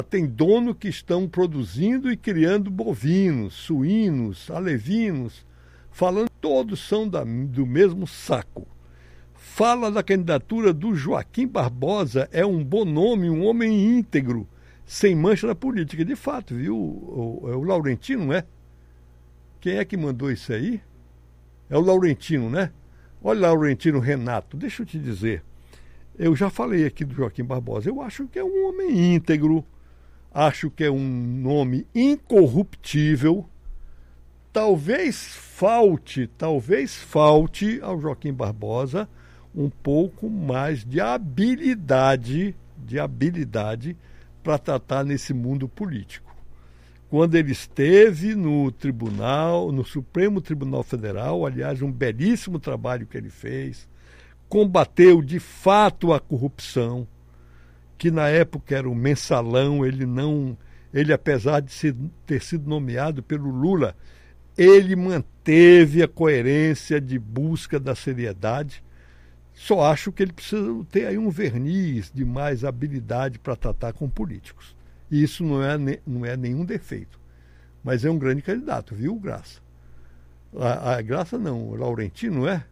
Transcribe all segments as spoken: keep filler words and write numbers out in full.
tem dono que estão produzindo e criando bovinos, suínos, alevinos, falando que todos são da, do mesmo saco. Fala da candidatura do Joaquim Barbosa, é um bom nome, um homem íntegro, sem mancha na política. De fato, viu? O, o, é o Laurentino, não é? Quem é que mandou isso aí? É o Laurentino, né? Olha, Laurentino Renato, deixa eu te dizer. Eu já falei aqui do Joaquim Barbosa. Eu acho que é um homem íntegro, acho que é um nome incorruptível. Talvez falte, talvez falte ao Joaquim Barbosa um pouco mais de habilidade, de habilidade para tratar nesse mundo político. Quando ele esteve no tribunal, no Supremo Tribunal Federal, aliás, um belíssimo trabalho que ele fez, combateu de fato a corrupção, que na época era um mensalão, ele não, ele apesar de ser, ter sido nomeado pelo Lula, ele manteve a coerência de busca da seriedade. Só acho que ele precisa ter aí um verniz de mais habilidade para tratar com políticos. E isso não é, não é nenhum defeito. Mas é um grande candidato, viu, Graça? A, a Graça não, o Laurentino, é?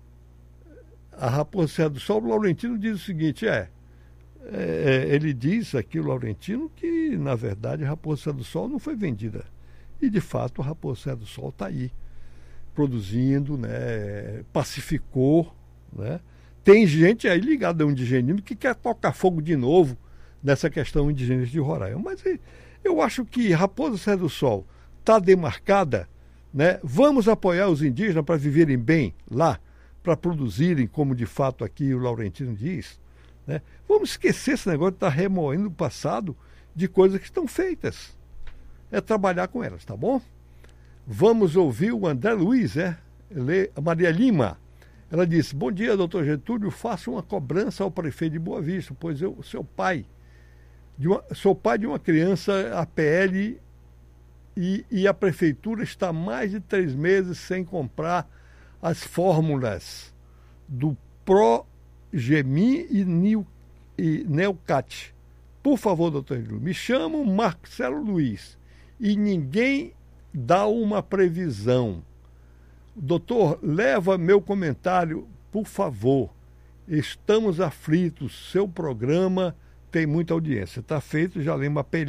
A Raposa Serra do Sol, o Laurentino diz o seguinte, é, é, ele diz aqui, o Laurentino, que na verdade a Raposa Serra do Sol não foi vendida. E de fato a Raposa Serra do Sol está aí, produzindo, né, pacificou, né? Tem gente aí ligada ao indigenismo que quer tocar fogo de novo nessa questão indígena de Roraima. Mas eu acho que Raposa Serra do Sol está demarcada, né? Vamos apoiar os indígenas para viverem bem lá, para produzirem, como de fato aqui o Laurentino diz, né? Vamos esquecer esse negócio de estar remoendo o passado de coisas que estão feitas. É trabalhar com elas, tá bom? Vamos ouvir o André Luiz, é? A Maria Lima. Ela disse, bom dia, doutor Getúlio, faço uma cobrança ao prefeito de Boa Vista, pois eu sou pai de uma, sou pai de uma criança A P L e, e a prefeitura está há mais de três meses sem comprar as fórmulas do Progemin e, Nil, e Neocat. Por favor, doutor Getúlio, me chamo Marcelo Luiz e ninguém dá uma previsão. Doutor, leva meu comentário, por favor. Estamos aflitos. Seu programa tem muita audiência. Está feito, já lembro, A P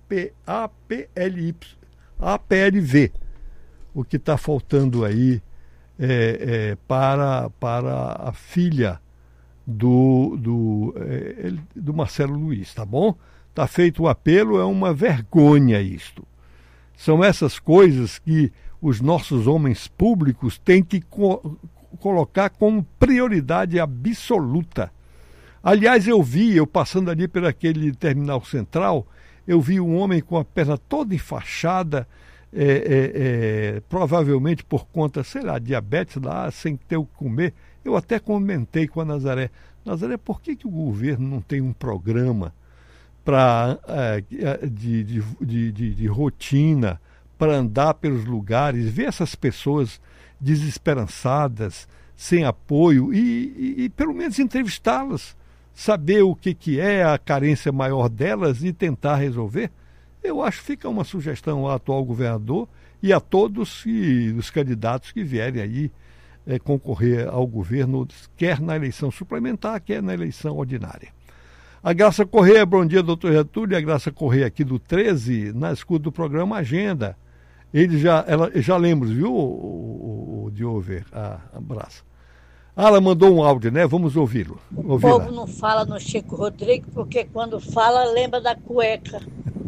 L Y, A P L V. O que está faltando aí é, é, para, para a filha do, do, é, do Marcelo Luiz, tá bom? Está feito o apelo, é uma vergonha isto. São essas coisas que os nossos homens públicos têm que co- colocar como prioridade absoluta. Aliás, eu vi, eu passando ali por aquele terminal central, eu vi um homem com a perna toda enfaixada, é, é, é, provavelmente por conta, sei lá, diabetes lá, sem ter o que comer. Eu até comentei com a Nazaré, Nazaré, por que, que o governo não tem um programa pra, é, de, de, de, de, de rotina, para andar pelos lugares, ver essas pessoas desesperançadas, sem apoio, e, e, e pelo menos entrevistá-las, saber o que, que é a carência maior delas e tentar resolver? Eu acho que fica uma sugestão ao atual governador e a todos e, os candidatos que vierem aí é, concorrer ao governo, quer na eleição suplementar, quer na eleição ordinária. A Graça Corrêa, bom dia, doutor Getúlio, a Graça Corrêa aqui do treze, na escuta do programa Agenda. Ele já, ela, já lembra, viu, o, o, o de ouvir, a, a Graça. Ah, ela mandou um áudio, né? Vamos ouvi-lo. O povo não fala no Chico Rodrigues, porque quando fala, lembra da cueca.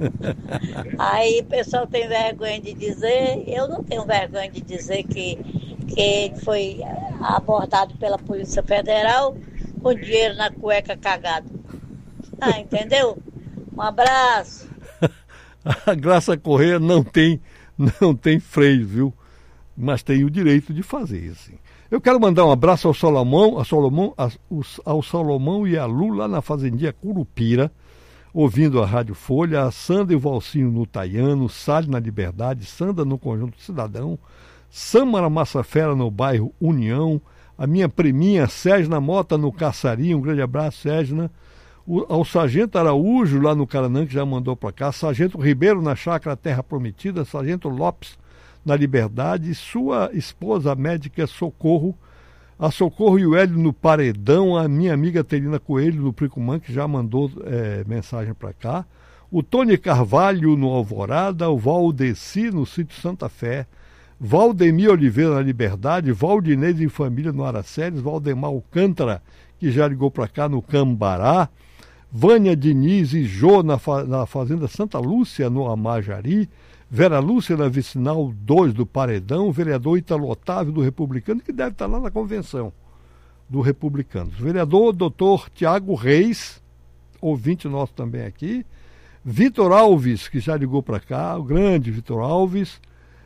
Aí o pessoal tem vergonha de dizer, eu não tenho vergonha de dizer que, que ele foi abordado pela Polícia Federal com dinheiro na cueca cagado. Ah, entendeu? Um abraço. A Graça Corrêa não tem, não tem freio, viu? Mas tem o direito de fazer assim. Eu quero mandar um abraço ao Salomão, ao Salomão, ao Salomão e a Lu lá na fazendinha Curupira, ouvindo a Rádio Folha, a Sandra e o Valcinho no Taiano, Salles na Liberdade, Sandra no Conjunto Cidadão, Sâmara Massafera no bairro União, a minha priminha Sérgina Mota no Caçarinho, um grande abraço, Sérgina, O, ao Sargento Araújo, lá no Caranã, que já mandou para cá, Sargento Ribeiro, na Chácara Terra Prometida, Sargento Lopes, na Liberdade, sua esposa, a médica Socorro, a Socorro e o Hélio no Paredão, a minha amiga Terina Coelho, do Pricumã, que já mandou é, mensagem para cá, o Tony Carvalho, no Alvorada, o Valdeci, no Sítio Santa Fé, Valdemir Oliveira, na Liberdade, Valdinez em Família, no Araceles, Valdemar Alcântara, que já ligou para cá, no Cambará, Vânia Diniz e Jô, na, fa na Fazenda Santa Lúcia, no Amajari, Vera Lúcia, na Vicinal dois do Paredão, o vereador Italo Otávio, do Republicano, que deve estar lá na convenção do Republicanos. O vereador doutor Tiago Reis, ouvinte nosso também aqui, Vitor Alves, que já ligou para cá, o grande Vitor Alves,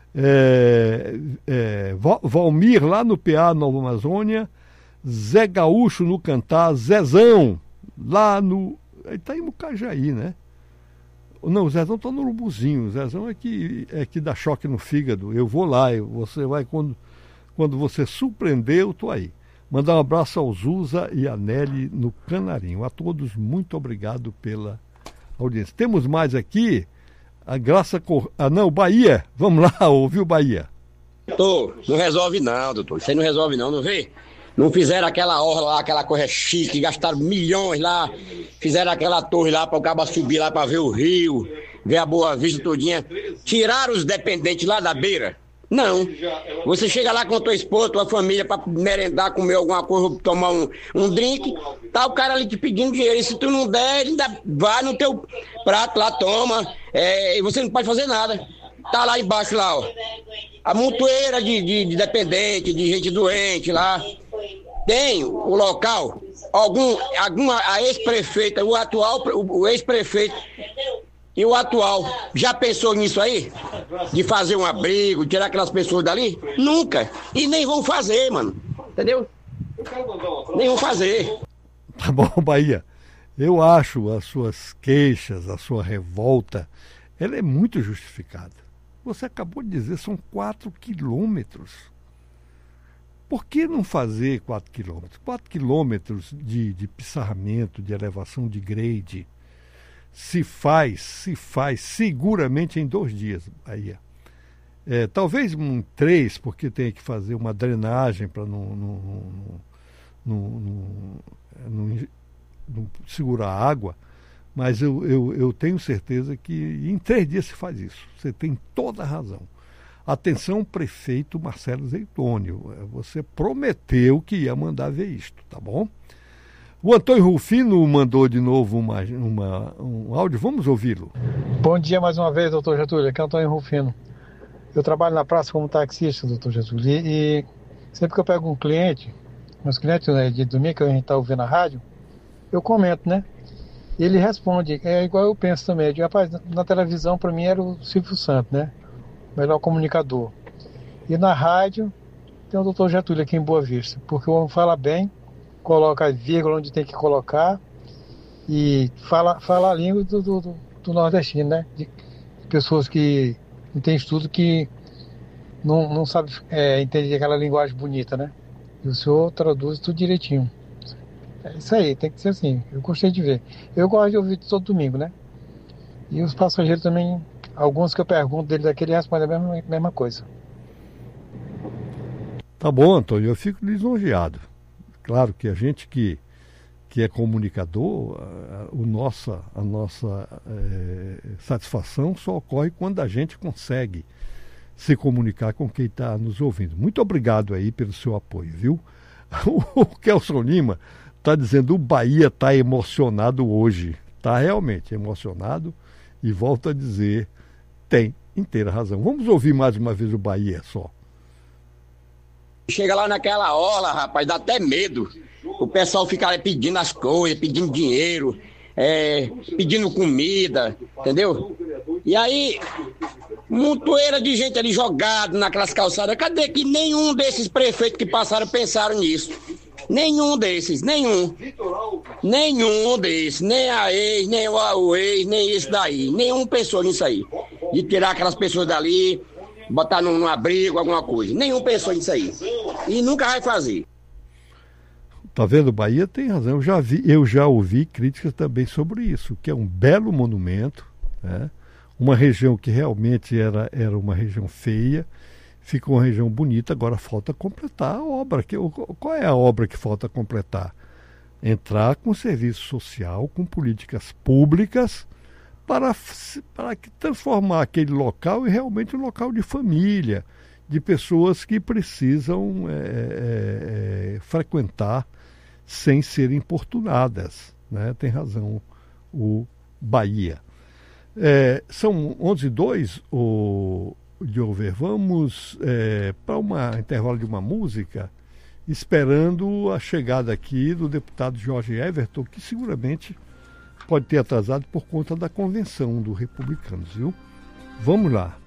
é, é, Valmir, lá no P A Nova Amazônia, Zé Gaúcho, no Cantar, Zezão, lá no... Ele está em Mucajaí, né? Não, o Zezão está no Urubuzinho. O Zezão é que, é que dá choque no fígado. Eu vou lá, eu, você vai quando, quando você surpreender, eu estou aí. Mandar um abraço ao Zuza e a Nelly no Canarinho. A todos, muito obrigado pela audiência. Temos mais aqui a Graça Cor... Ah, não, Bahia. Vamos lá, ouviu Bahia? Doutor, não resolve não, doutor. Isso aí não resolve não, não vê? Não fizeram aquela orla lá, aquela coisa chique, gastaram milhões lá, fizeram aquela torre lá para o cabo subir lá para ver o rio, ver a Boa Vista todinha. Tiraram os dependentes lá da beira? Não. Você chega lá com a tua esposa, tua família, para merendar, comer alguma coisa, tomar um, um drink, tá o cara ali te pedindo dinheiro. E se tu não der, ele ainda vai no teu prato lá, toma, é, e você não pode fazer nada. Tá lá embaixo lá, ó. A montoeira de, de, de dependente, de gente doente lá. Tem o local, algum, alguma, a ex-prefeita, o atual, o, o ex-prefeito e o atual, já pensou nisso aí? De fazer um abrigo, tirar aquelas pessoas dali? Nunca. E nem vão fazer, mano. Entendeu? Nem vão fazer. Tá bom, Bahia. Eu acho as suas queixas, a sua revolta, ela é muito justificada. Você acabou de dizer, são quatro quilômetros. Por que não fazer quatro quilômetros? Quatro quilômetros de, de pissarramento, de elevação de grade, se faz, se faz seguramente em dois dias, Bahia. É, talvez em três, porque tem que fazer uma drenagem para não, não, não, não, não, não segurar a água, mas eu, eu, eu tenho certeza que em três dias se faz isso. Você tem toda a razão. Atenção, prefeito Marcelo Zeitônio, você prometeu que ia mandar ver isto, tá bom? O Antônio Rufino mandou de novo uma, uma, um áudio, vamos ouvi-lo. Bom dia mais uma vez, doutor Getúlio, aqui é Antônio Rufino. Eu trabalho na praça como taxista, doutor Getúlio, e, e sempre que eu pego um cliente, meus clientes, né, de domingo que a gente está ouvindo a rádio, eu comento, né? E ele responde, é igual eu penso também, eu digo, rapaz, na televisão para mim era o Silvio Santos, né? Melhor comunicador. E na rádio tem o doutor Getúlio aqui em Boa Vista, porque o homem fala bem, coloca a vírgula onde tem que colocar e fala, fala a língua do, do, do nordestino, né? De pessoas que não têm estudo, que não, não sabem é, entender aquela linguagem bonita, né? E o senhor traduz tudo direitinho. É isso aí, tem que ser assim. Eu gostei de ver. Eu gosto de ouvir todo domingo, né? E os passageiros também, alguns que eu pergunto dele daqui, ele responde a mesma, mesma coisa. Tá bom, Antônio, eu fico lisonjeado. Claro que a gente que, que é comunicador, a, o nossa, a nossa é, satisfação só ocorre quando a gente consegue se comunicar com quem está nos ouvindo. Muito obrigado aí pelo seu apoio, viu? O Kelson Lima está dizendo, o Bahia está emocionado hoje. Está realmente emocionado e volta a dizer, tem inteira razão. Vamos ouvir mais uma vez o Bahia só. Chega lá naquela orla, rapaz, dá até medo. O pessoal fica ali pedindo as coisas, pedindo dinheiro, é, pedindo comida, entendeu? E aí, montoeira de gente ali jogado naquelas calçadas. Cadê que nenhum desses prefeitos que passaram pensaram nisso? Nenhum desses, nenhum. Nenhum desses, nem a ex, nem o ex, nem esse daí. Nenhum pensou nisso aí. De tirar aquelas pessoas dali, botar num, num abrigo, alguma coisa. Nenhum pensou nisso aí. E nunca vai fazer. Tá vendo? Bahia tem razão. Eu já vi, eu já ouvi críticas também sobre isso, que é um belo monumento, né? Uma região que realmente era, era uma região feia, ficou uma região bonita, agora falta completar a obra. Que, qual é a obra que falta completar? Entrar com serviço social, com políticas públicas, para, para transformar aquele local em realmente um local de família, de pessoas que precisam é, é, é, frequentar sem serem importunadas, né? Tem razão o Bahia. É, são onze e dois, o Diover. Vamos é, para um intervalo de uma música, esperando a chegada aqui do deputado Jorge Everton, que seguramente pode ter atrasado por conta da convenção do Republicanos, viu? Vamos lá.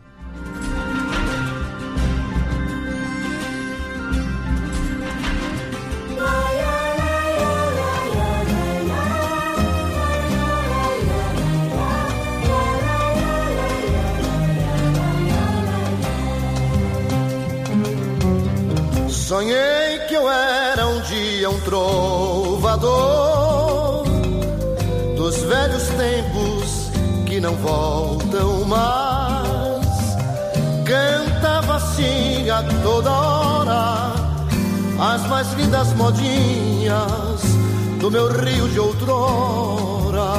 Sonhei que eu era um dia um trovador dos velhos tempos que não voltam mais. Cantava assim a toda hora as mais lindas modinhas do meu Rio de outrora.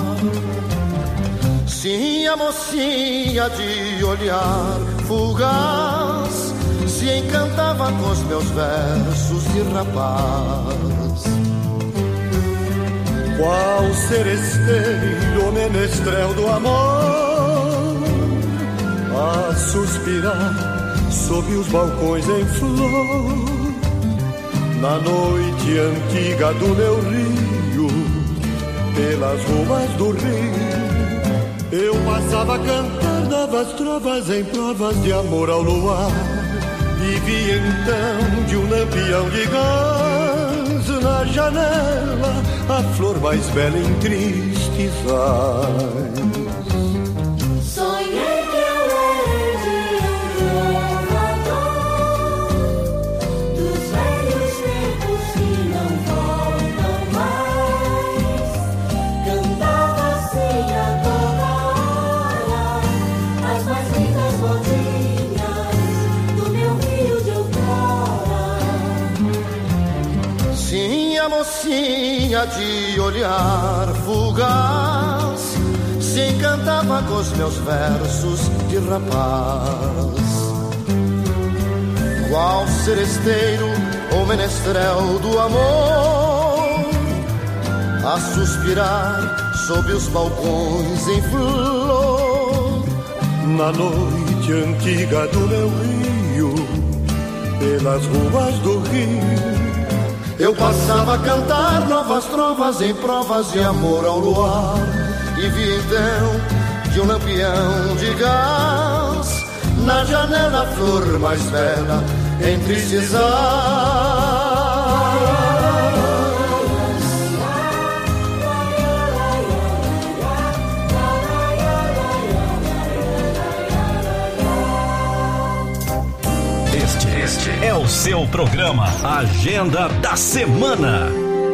Sim, a mocinha de olhar fugaz se encantava com os meus versos de rapaz. Qual seresteiro menestrel do amor, a suspirar sob os balcões em flor, na noite antiga do meu Rio, pelas ruas do Rio, eu passava a cantar novas trovas em provas de amor ao luar. E vi então de um lampião de gás na janela a flor mais bela em tristes ais. Sonhei que eu era um trovador dos velhos tempos que não voltam mais. Cantava assim a toda hora as mais lindas modinhas do meu Rio de outrora. Sim, a mocinha de olhar fugaz se encantava com os meus versos de rapaz. Qual seresteiro ou menestrel do amor, a suspirar sob os balcões em flor, na noite antiga do meu Rio, pelas ruas do Rio, eu passava a cantar novas trovas em provas de amor ao luar. E vi então de um lampião de gás na janela a flor mais bela em tristes Este, este é o seu programa Agenda da Semana.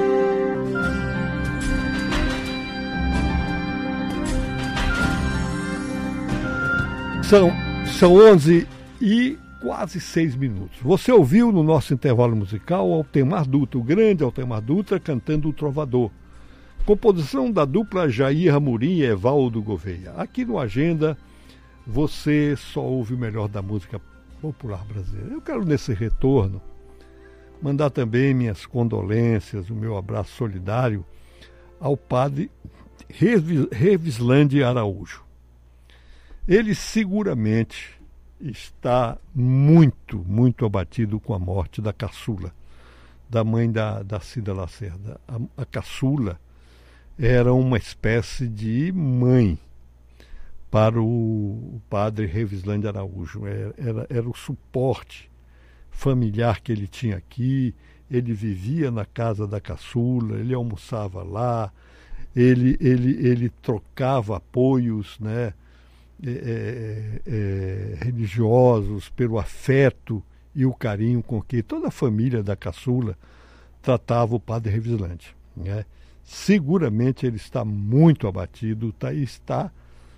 São, são onze e quase seis minutos. Você ouviu no nosso intervalo musical Altemar Dutra, o grande Altemar Dutra, cantando O Trovador. Composição da dupla Jair Amorim e Evaldo Gouveia. Aqui no Agenda, você só ouve o melhor da música popular brasileira. Eu quero, nesse retorno, mandar também minhas condolências, o meu abraço solidário ao padre Revislande Araújo. Ele seguramente está muito, muito abatido com a morte da caçula, da mãe da, da Cida Lacerda. A, a caçula era uma espécie de mãe para o, o padre Revislande Araújo. Era, era, era o suporte familiar que ele tinha aqui. Ele vivia na casa da caçula, ele almoçava lá, ele, ele, ele trocava apoios, né? É, é, religiosos, pelo afeto e o carinho com que toda a família da caçula tratava o padre Revislante, né? Seguramente ele está muito abatido, tá, está,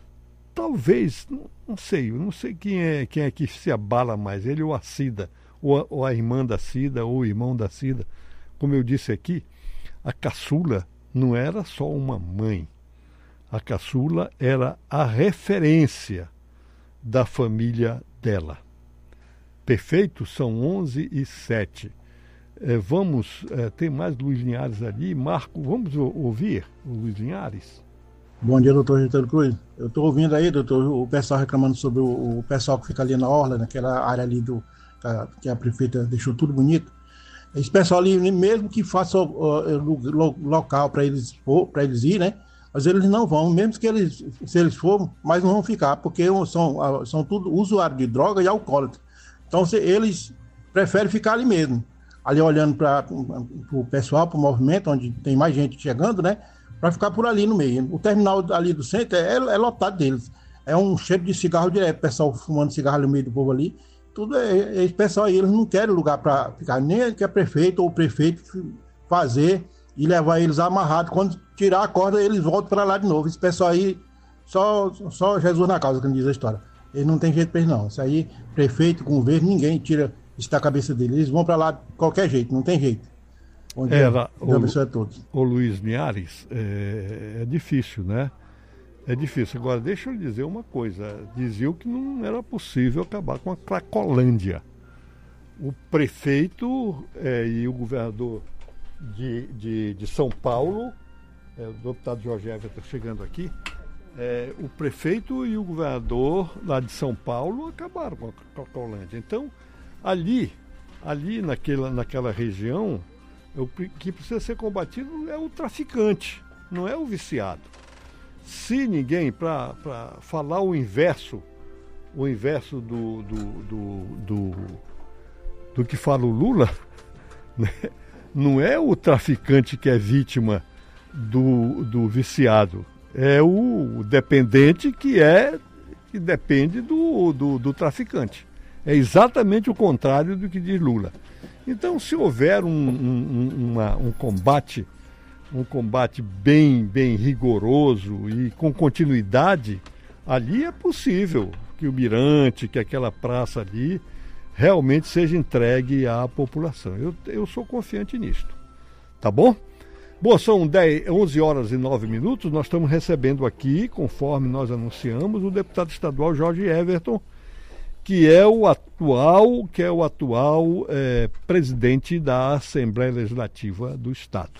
talvez, não, não sei, eu não sei quem é, quem é que se abala mais, ele ou a Cida, ou a, ou a irmã da Cida, ou o irmão da Cida. Como eu disse aqui, a caçula não era só uma mãe, a caçula era a referência da família dela. Perfeito? São onze e sete. É, vamos, é, tem mais Luiz Linhares ali. Marco, vamos o, ouvir o Luiz Linhares? Bom dia, doutor Getúlio Cruz. Eu estou ouvindo aí, doutor, o pessoal reclamando sobre o, o pessoal que fica ali na orla, naquela área ali do, a, que a prefeita deixou tudo bonito. Esse pessoal ali, mesmo que faça o, o, o local para eles, para eles ir, né? Mas eles não vão, mesmo que eles, se eles forem, mas não vão ficar, porque são, são tudo usuários de droga e alcoólatras. Então, se, eles preferem ficar ali mesmo, ali olhando para o pessoal, para o movimento, onde tem mais gente chegando, né? Para ficar por ali no meio. O terminal ali do centro é, é lotado deles. É um cheiro de cigarro direto, o pessoal fumando cigarro no meio do povo ali. Tudo é, esse pessoal aí, eles não querem lugar para ficar, nem que é prefeito ou o prefeito fazer e levar eles amarrados. Quando tirar a corda, eles voltam para lá de novo. Esse pessoal aí, só, só Jesus na causa, como diz a história. Eles não tem jeito para eles, não. Isso aí, prefeito, governo, ninguém tira isso da cabeça deles. Eles vão para lá de qualquer jeito, não tem jeito. Bom dia, Era, Deus abençoe a todos. O Luiz Linhares, é, é difícil, né? É difícil. Agora, deixa eu lhe dizer uma coisa. Diziam que não era possível acabar com a Cracolândia. O prefeito é, e o governador de, de, de São Paulo, é, o deputado Jorge Everton chegando aqui, é, o prefeito e o governador lá de São Paulo acabaram com a Cracolândia. Então, ali, ali naquela, naquela região, o que precisa ser combatido é o traficante, não é o viciado. Se ninguém, para falar o inverso, o inverso do, do, do, do, do que fala o Lula, né? Não é o traficante que é vítima do, do viciado, é o dependente que é que depende do, do, do traficante. É exatamente o contrário do que diz Lula. Então, se houver um, um, uma, um combate, um combate bem, bem rigoroso e com continuidade, ali é possível que o Mirante, que aquela praça ali, realmente seja entregue à população. Eu, eu sou confiante nisto. Tá bom? Bom, são dez, onze horas e nove minutos. Nós estamos recebendo aqui, conforme nós anunciamos, o deputado estadual Jorge Everton, que é o atual, que é o atual é, presidente da Assembleia Legislativa do Estado.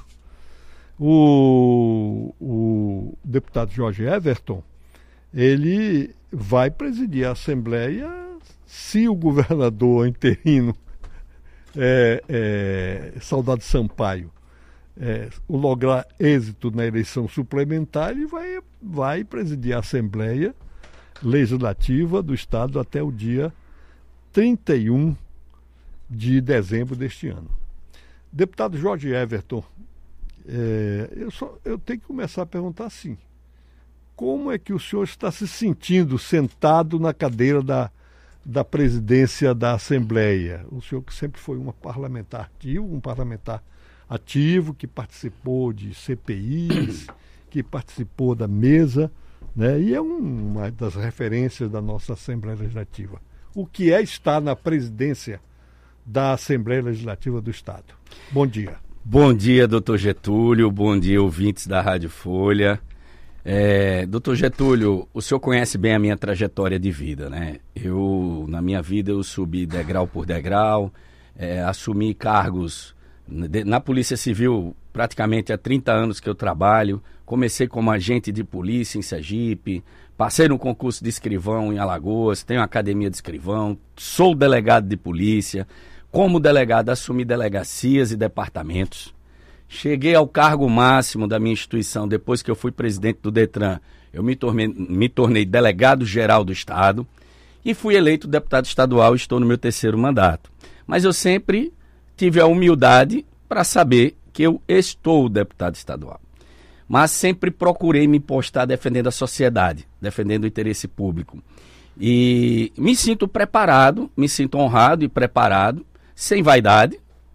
O, o deputado Jorge Everton, ele vai presidir a Assembleia se o governador interino, é, é, Saudade Sampaio, é, lograr êxito na eleição suplementar, ele vai, vai presidir a Assembleia Legislativa do Estado até o dia trinta e um de dezembro deste ano. Deputado Jorge Everton, é, eu, só, eu tenho que começar a perguntar assim: como é que o senhor está se sentindo sentado na cadeira da, da presidência da Assembleia? O senhor que sempre foi um parlamentar ativo, um parlamentar ativo, que participou de C P Is, que participou da mesa, né? E é um, uma das referências da nossa Assembleia Legislativa. O que é estar na presidência da Assembleia Legislativa do Estado? Bom dia. Bom dia, doutor Getúlio. Bom dia, ouvintes da Rádio Folha. É, doutor Getúlio, o senhor conhece bem a minha trajetória de vida, né? Eu, na minha vida, eu subi degrau por degrau, é, assumi cargos na Polícia Civil praticamente há trinta anos que eu trabalho. Comecei como agente de polícia em Sergipe, passei no concurso de escrivão em Alagoas, tenho academia de escrivão, sou delegado de polícia. Como delegado, assumi delegacias e departamentos. Cheguei ao cargo máximo da minha instituição depois que eu fui presidente do Detran. Eu me tornei, me tornei delegado-geral do Estado e fui eleito deputado estadual e estou no meu terceiro mandato. Mas eu sempre tive a humildade para saber que eu estou deputado estadual. Mas sempre procurei me postar defendendo a sociedade, defendendo o interesse público. E me sinto preparado, me sinto honrado e preparado, sem vaidade,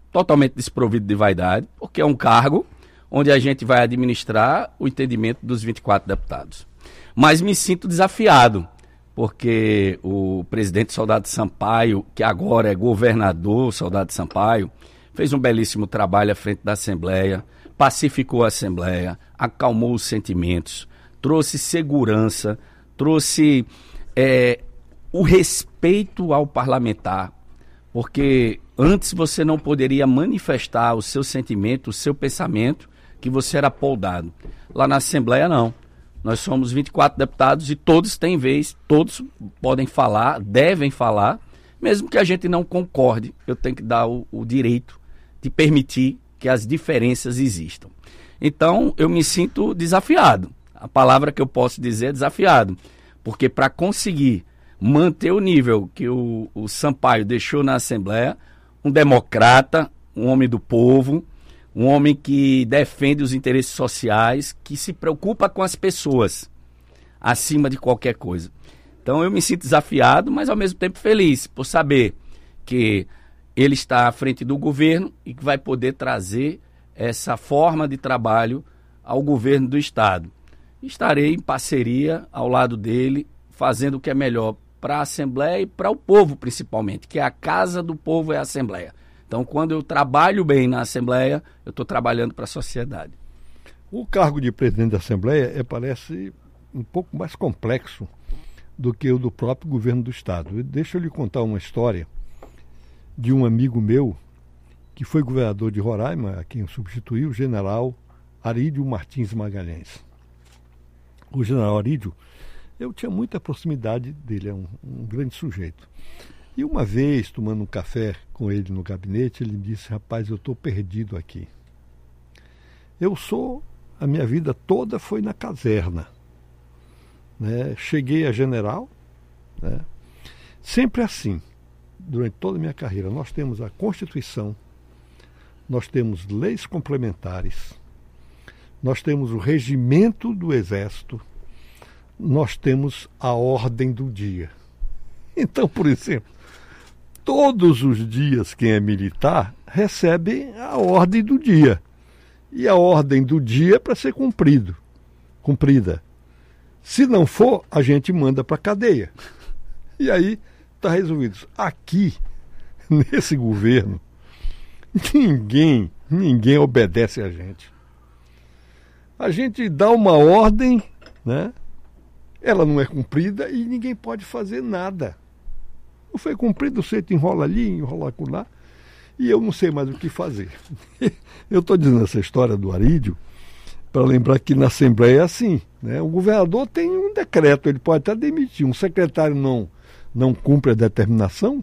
totalmente desprovido de vaidade, porque é um cargo onde a gente vai administrar o entendimento dos vinte e quatro deputados. Mas me sinto desafiado, porque o presidente Soldado Sampaio, que agora é governador Soldado Sampaio, fez um belíssimo trabalho à frente da Assembleia, pacificou a Assembleia, acalmou os sentimentos, trouxe segurança, trouxe é, o respeito ao parlamentar, porque antes você não poderia manifestar o seu sentimento, o seu pensamento, que você era poldado. Lá na Assembleia, não. Nós somos vinte e quatro deputados e todos têm vez, todos podem falar, devem falar, mesmo que a gente não concorde, eu tenho que dar o, o direito de permitir que as diferenças existam. Então, eu me sinto desafiado. A palavra que eu posso dizer é desafiado, porque para conseguir manter o nível que o, o Sampaio deixou na Assembleia, um democrata, um homem do povo, um homem que defende os interesses sociais, que se preocupa com as pessoas, acima de qualquer coisa. Então eu me sinto desafiado, mas ao mesmo tempo feliz, por saber que ele está à frente do governo e que vai poder trazer essa forma de trabalho ao governo do Estado. Estarei em parceria ao lado dele, fazendo o que é melhor para a Assembleia e para o povo principalmente, que é a casa do povo, é a Assembleia. Então, quando eu trabalho bem na Assembleia, eu estou trabalhando para a sociedade. O cargo de presidente da Assembleia é, parece um pouco mais complexo do que o do próprio governo do Estado. Deixa eu lhe contar uma história de um amigo meu que foi governador de Roraima, a quem substituiu, o general Arídio Martins Magalhães. O general Arídio, eu tinha muita proximidade dele, é um, um grande sujeito. E uma vez, tomando um café com ele no gabinete, ele me disse: rapaz, eu estou perdido aqui. Eu sou, a minha vida toda foi na caserna. Né? Cheguei a general, né? Sempre assim, durante toda a minha carreira. Nós temos a Constituição, nós temos leis complementares, nós temos o regimento do Exército, nós temos a ordem do dia. Então, por exemplo, todos os dias quem é militar recebe a ordem do dia. E a ordem do dia é para ser cumprido, cumprida. Se não for, a gente manda para a cadeia. E aí está resolvido. Aqui, nesse governo, ninguém, ninguém obedece a gente. A gente dá uma ordem, né? Ela não é cumprida e ninguém pode fazer nada. Não foi cumprido, você enrola ali, enrola lá, e eu não sei mais o que fazer. Eu estou dizendo essa história do Arídio para lembrar que na Assembleia é assim, né? O governador tem um decreto, ele pode até demitir. Um secretário não, não cumpre a determinação,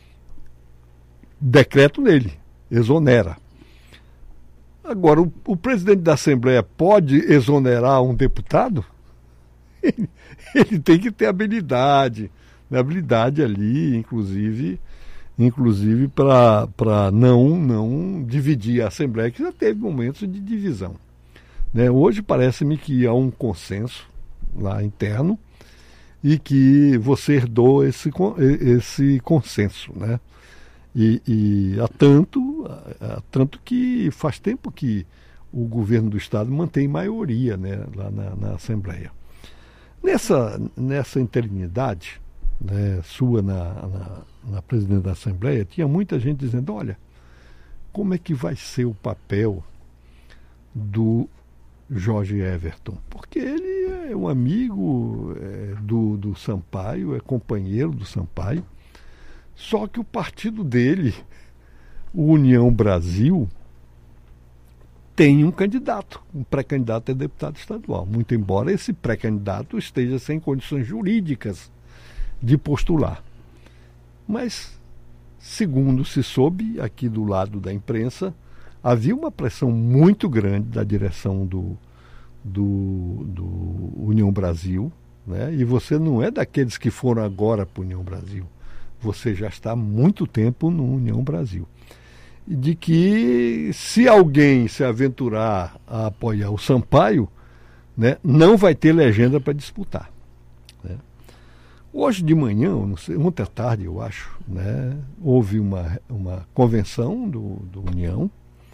decreto nele, exonera. Agora, o, o presidente da Assembleia pode exonerar um deputado? Ele, ele tem que ter habilidade, habilidade ali, inclusive, inclusive para não, não dividir a Assembleia, que já teve momentos de divisão. Né? Hoje parece-me que há um consenso lá interno e que você herdou esse, esse consenso, né? E, e há tanto, há tanto que faz tempo que o governo do Estado mantém maioria, né, lá na, na Assembleia. Nessa, nessa interinidade, né, sua na, na, na presidente da Assembleia, tinha muita gente dizendo: olha, como é que vai ser o papel do Jorge Everton? Porque ele é um amigo é, do, do Sampaio, é companheiro do Sampaio, só que o partido dele, o União Brasil, tem um candidato, um pré-candidato a deputado estadual, muito embora esse pré-candidato esteja sem condições jurídicas de postular. Mas, segundo se soube aqui do lado da imprensa, havia uma pressão muito grande da direção do, do, do União Brasil, né? E você não é daqueles que foram agora para o União Brasil, você já está há muito tempo no União Brasil. De que se alguém se aventurar a apoiar o Sampaio, né, não vai ter legenda para disputar. Né? Hoje de manhã, não sei, ontem à tarde, eu acho, né, houve uma, uma convenção do, do União,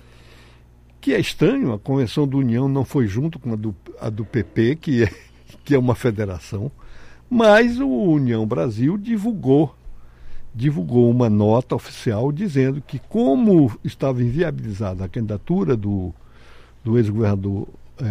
que é estranho, a convenção do União não foi junto com a do, a do P P, que é, que é uma federação, mas o União Brasil divulgou, divulgou uma nota oficial dizendo que, como estava inviabilizada a candidatura do, do ex-governador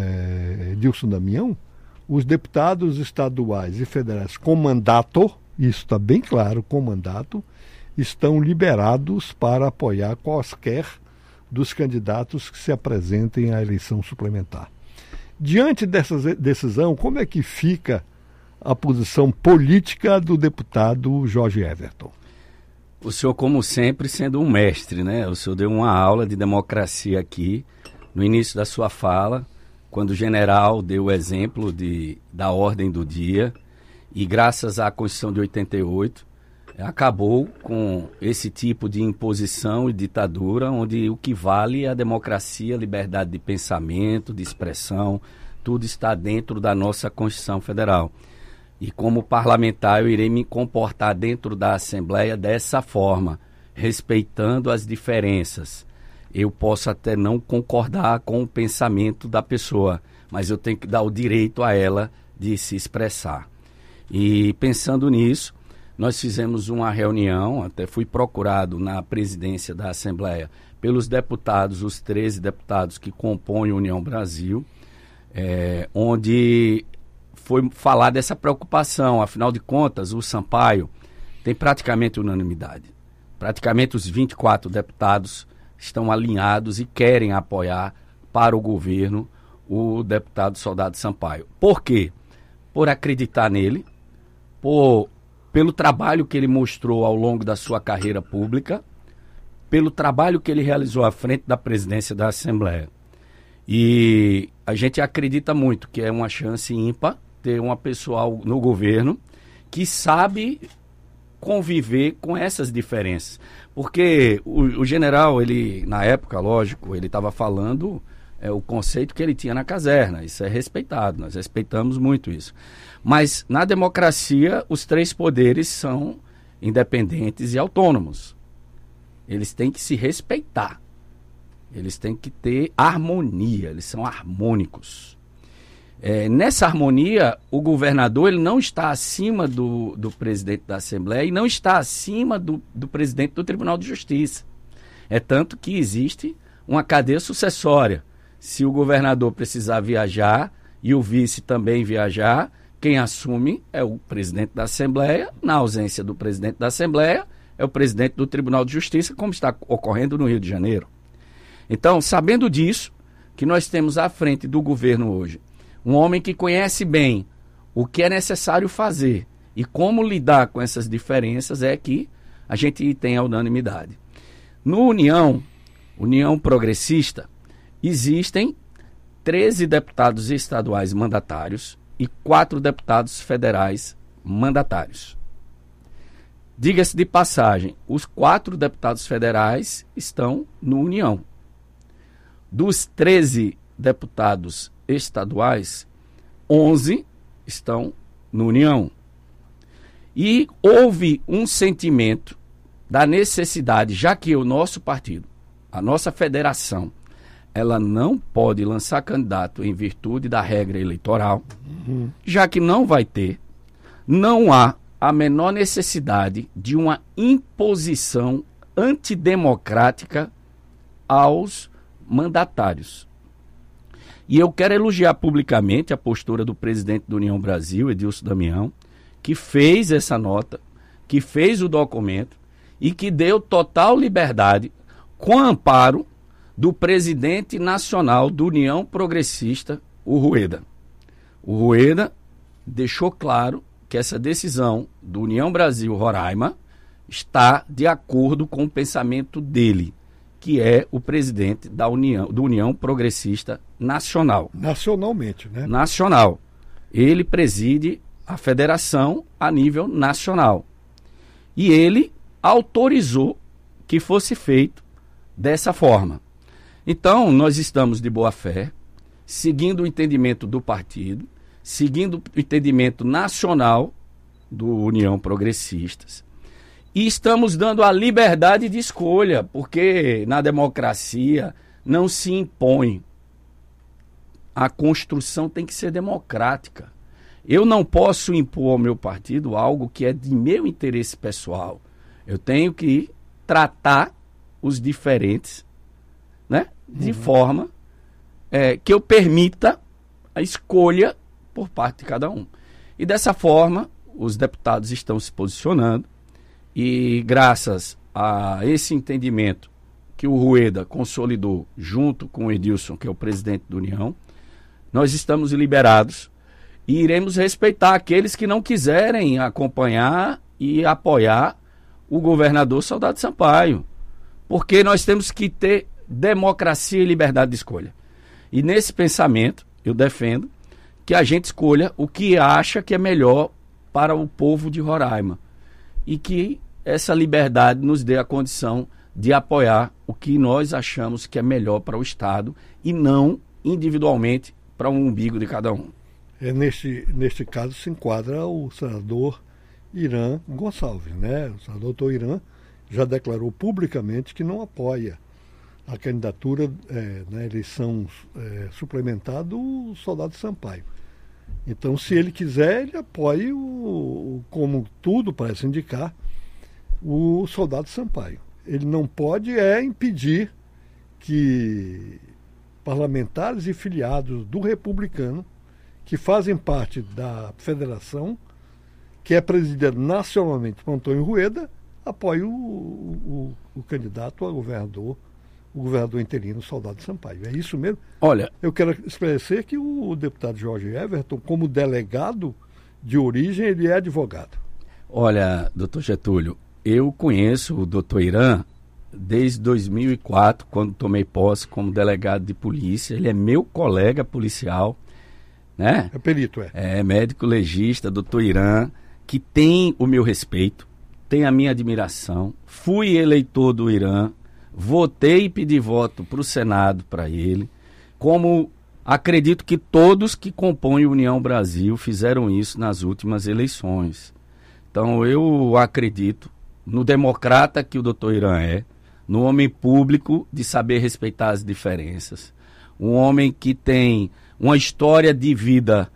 é, Dilson Damião, os deputados estaduais e federais com mandato, isso está bem claro, com mandato, estão liberados para apoiar quaisquer dos candidatos que se apresentem à eleição suplementar. Diante dessa decisão, como é que fica a posição política do deputado Jorge Everton? O senhor, como sempre, sendo um mestre, né? O senhor deu uma aula de democracia aqui no início da sua fala, quando o general deu o exemplo de, da ordem do dia, e graças à Constituição de oitenta e oito, acabou com esse tipo de imposição e ditadura, onde o que vale é a democracia, a liberdade de pensamento, de expressão, tudo está dentro da nossa Constituição Federal. E como parlamentar eu irei me comportar dentro da Assembleia dessa forma, respeitando as diferenças. Eu posso até não concordar com o pensamento da pessoa, mas eu tenho que dar o direito a ela de se expressar. E pensando nisso, nós fizemos uma reunião, até fui procurado na presidência da Assembleia pelos deputados, os treze deputados que compõem a União Brasil, é, onde foi falar dessa preocupação. Afinal de contas, o Sampaio tem praticamente unanimidade. Praticamente os vinte e quatro deputados estão alinhados e querem apoiar para o governo o deputado Soldado Sampaio. Por quê? Por acreditar nele, por, pelo trabalho que ele mostrou ao longo da sua carreira pública, pelo trabalho que ele realizou à frente da presidência da Assembleia. E a gente acredita muito que é uma chance ímpar ter uma pessoa no governo que sabe conviver com essas diferenças. Porque o, o general, ele, na época, lógico, ele estava falando é, o conceito que ele tinha na caserna. Isso é respeitado, nós respeitamos muito isso. Mas, na democracia, os três poderes são independentes e autônomos. Eles têm que se respeitar. Eles têm que ter harmonia, eles são harmônicos. É, nessa harmonia, o governador ele não está acima do, do presidente da Assembleia e não está acima do, do presidente do Tribunal de Justiça. É tanto que existe uma cadeia sucessória. Se o governador precisar viajar e o vice também viajar, quem assume é o presidente da Assembleia. Na ausência do presidente da Assembleia, é o presidente do Tribunal de Justiça, como está ocorrendo no Rio de Janeiro. Então, sabendo disso, que nós temos à frente do governo hoje um homem que conhece bem o que é necessário fazer e como lidar com essas diferenças, é que a gente tem a unanimidade. No União, União Progressista, existem treze deputados estaduais mandatários e quatro deputados federais mandatários. Diga-se de passagem, os quatro deputados federais estão no União. Dos treze deputados estaduais, onze estão no União. E houve um sentimento da necessidade, já que o nosso partido, a nossa federação, ela não pode lançar candidato em virtude da regra eleitoral, uhum. já que não vai ter, não há a menor necessidade de uma imposição antidemocrática aos mandatários. E eu quero elogiar publicamente a postura do presidente da União Brasil, Edilson Damião, que fez essa nota, que fez o documento e que deu total liberdade com amparo do presidente nacional da União Progressista, o Rueda. O Rueda deixou claro que essa decisão do União Brasil Roraima está de acordo com o pensamento dele, que é o presidente da União, do União Progressista Nacional. Nacionalmente, né? Nacional. Ele preside a federação a nível nacional. E ele autorizou que fosse feito dessa forma. Então, nós estamos de boa fé, seguindo o entendimento do partido, seguindo o entendimento nacional do União Progressistas. E estamos dando a liberdade de escolha, porque na democracia não se impõe. A construção tem que ser democrática. Eu não posso impor ao meu partido algo que é de meu interesse pessoal. Eu tenho que tratar os diferentes, né, de uhum. forma é, que eu permita a escolha por parte de cada um. E dessa forma, os deputados estão se posicionando e graças a esse entendimento que o Rueda consolidou junto com o Edilson, que é o presidente da União, nós estamos liberados e iremos respeitar aqueles que não quiserem acompanhar e apoiar o governador Soldado Sampaio, porque nós temos que ter democracia e liberdade de escolha. E nesse pensamento, eu defendo que a gente escolha o que acha que é melhor para o povo de Roraima e que essa liberdade nos dê a condição de apoiar o que nós achamos que é melhor para o Estado e não individualmente para um umbigo de cada um. É, neste, neste caso se enquadra o senador Irã Gonçalves, né? O senador doutor Irã já declarou publicamente que não apoia a candidatura é, na eleição é, suplementar do Soldado Sampaio. Então, se ele quiser, ele apoia, o, como tudo parece indicar, o Soldado Sampaio. Ele não pode é impedir que parlamentares e filiados do Republicano, que fazem parte da federação, que é presidida nacionalmente por Antônio Rueda, apoiem o, o, o candidato a governador, o governador interino Soldado Sampaio. É isso mesmo? Olha, eu quero esclarecer que o deputado Jorge Everton, como delegado de origem, ele é advogado. Olha, doutor Getúlio, eu conheço o doutor Irã desde dois mil e quatro, quando tomei posse como delegado de polícia. Ele é meu colega policial, né? É perito, é. É médico legista, doutor Irã, que tem o meu respeito, tem a minha admiração. Fui eleitor do Irã, votei e pedi voto para o Senado para ele, como acredito que todos que compõem a União Brasil fizeram isso nas últimas eleições. Então eu acredito no democrata que o doutor Irã é, no homem público de saber respeitar as diferenças, um homem que tem uma história de vida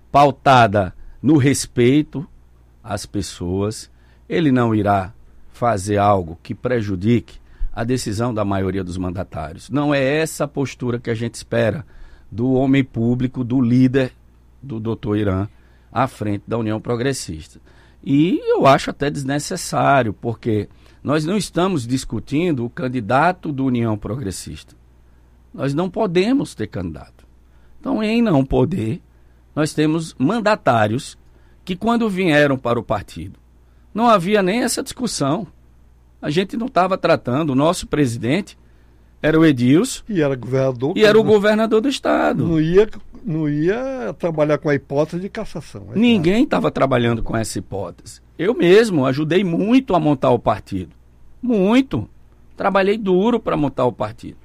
pautada no respeito às pessoas. Ele não irá fazer algo que prejudique a decisão da maioria dos mandatários. Não é essa a postura que a gente espera do homem público, do líder do doutor Irã à frente da União Progressista. E eu acho até desnecessário, porque nós não estamos discutindo o candidato da União Progressista. Nós não podemos ter candidato. Então, em não poder, nós temos mandatários que, quando vieram para o partido, não havia nem essa discussão. A gente não estava tratando. O nosso presidente era o Edilson. E era governador. E era o governador do Estado. Não ia, não ia trabalhar com a hipótese de cassação. É Ninguém estava claro. trabalhando com essa hipótese. Eu mesmo ajudei muito a montar o partido. Muito. Trabalhei duro para montar o partido.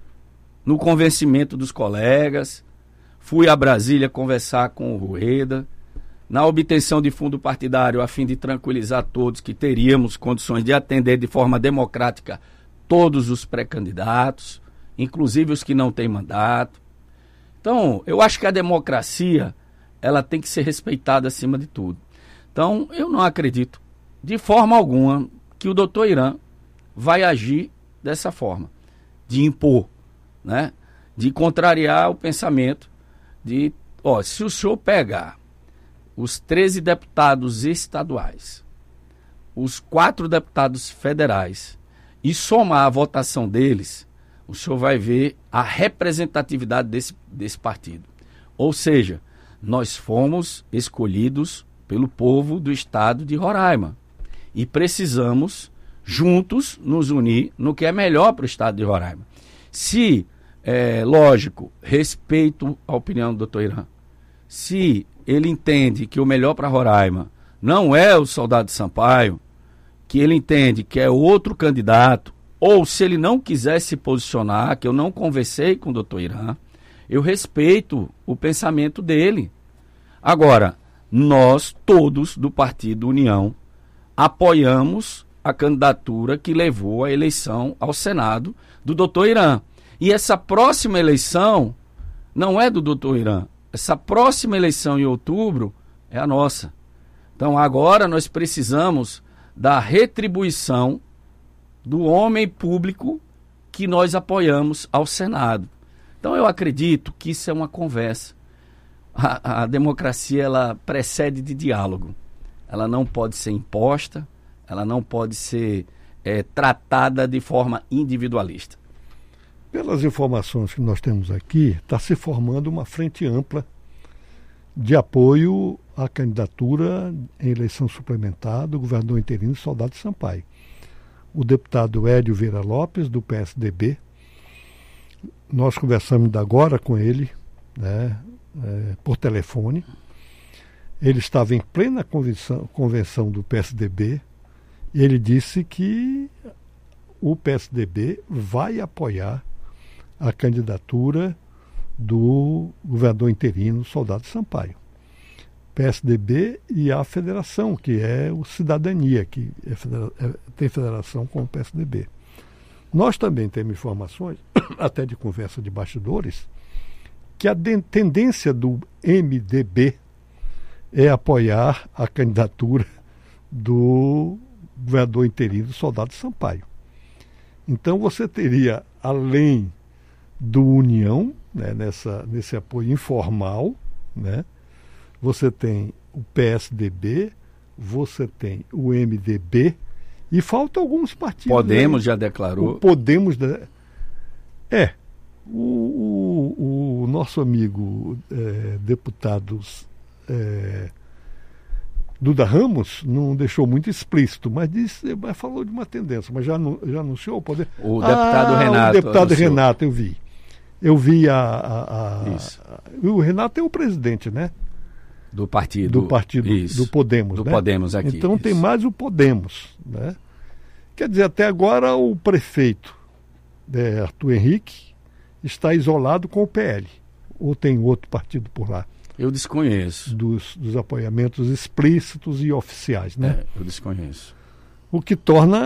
No convencimento dos colegas. Fui a Brasília conversar com o Rueda. Na obtenção de fundo partidário, a fim de tranquilizar todos que teríamos condições de atender de forma democrática todos os pré-candidatos, inclusive os que não têm mandato. Então, eu acho que a democracia, ela tem que ser respeitada acima de tudo. Então, eu não acredito, de forma alguma, que o doutor Irã vai agir dessa forma, de impor, né? De contrariar o pensamento de, ó, se o senhor pegar os treze deputados estaduais, os quatro deputados federais e somar a votação deles, o senhor vai ver a representatividade desse, desse partido. Ou seja, nós fomos escolhidos pelo povo do estado de Roraima e precisamos juntos nos unir no que é melhor para o estado de Roraima. Se, é, lógico, respeito a opinião do doutor Irã, se ele entende que o melhor para Roraima não é o Soldado Sampaio, que ele entende que é outro candidato, ou se ele não quiser se posicionar, que eu não conversei com o doutor Irã, eu respeito o pensamento dele. Agora, nós, todos do Partido União, apoiamos a candidatura que levou à eleição ao Senado do doutor Irã. E essa próxima eleição não é do doutor Irã. Essa próxima eleição em outubro é a nossa. Então agora nós precisamos da retribuição do homem público que nós apoiamos ao Senado. Então eu acredito que isso é uma conversa. A, a democracia, ela precede de diálogo. Ela não pode ser imposta, ela não pode ser é, tratada de forma individualista. Pelas informações que nós temos aqui, está se formando uma frente ampla de apoio à candidatura em eleição suplementar do governador interino Soldado Sampaio. O deputado Hélio Vieira Lopes, do P S D B, nós conversamos ainda agora com ele, né, é, por telefone. Ele estava em plena convenção, convenção do P S D B e ele disse que o P S D B vai apoiar a candidatura do governador interino Soldado Sampaio. P S D B e a federação, que é o Cidadania, que é federa- é, tem federação com o P S D B. Nós também temos informações, até de conversa de bastidores, que a de- tendência do M D B é apoiar a candidatura do governador interino Soldado Sampaio. Então você teria, além do União, né, nessa, nesse apoio informal, né, você tem o P S D B, você tem o M D B e faltam alguns partidos. Podemos aí. já declarou. O Podemos. É. O, o, o nosso amigo é, deputado é, Duda Ramos não deixou muito explícito, mas, disse, mas falou de uma tendência, mas já, já anunciou o poder. O deputado ah, Renato. O deputado anunciou. Renato, eu vi. Eu vi a. a, a, Isso. a o Renato é o presidente, né? Do partido. Do partido Isso. do Podemos. Do né? Podemos aqui. Então isso. tem mais o Podemos. Né? Quer dizer, até agora o prefeito é, Arthur Henrique está isolado com o P L. Ou tem outro partido por lá? Eu desconheço. Dos, dos apoiamentos explícitos e oficiais, né? É, eu desconheço. O que torna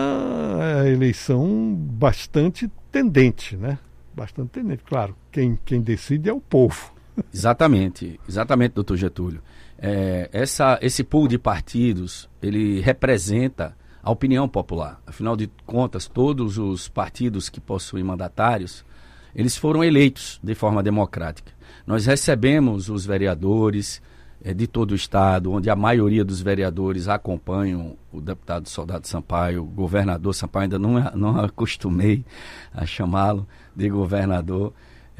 a eleição bastante tendente, né? Bastante tendente. Claro, quem, quem decide é o povo. Exatamente, exatamente, doutor Getúlio. É, essa, esse pool de partidos, ele representa a opinião popular. Afinal de contas, todos os partidos que possuem mandatários, eles foram eleitos de forma democrática. Nós recebemos os vereadores é, de todo o estado, onde a maioria dos vereadores acompanham o deputado Soldado Sampaio, o governador Sampaio, ainda não, não acostumei a chamá-lo de governador.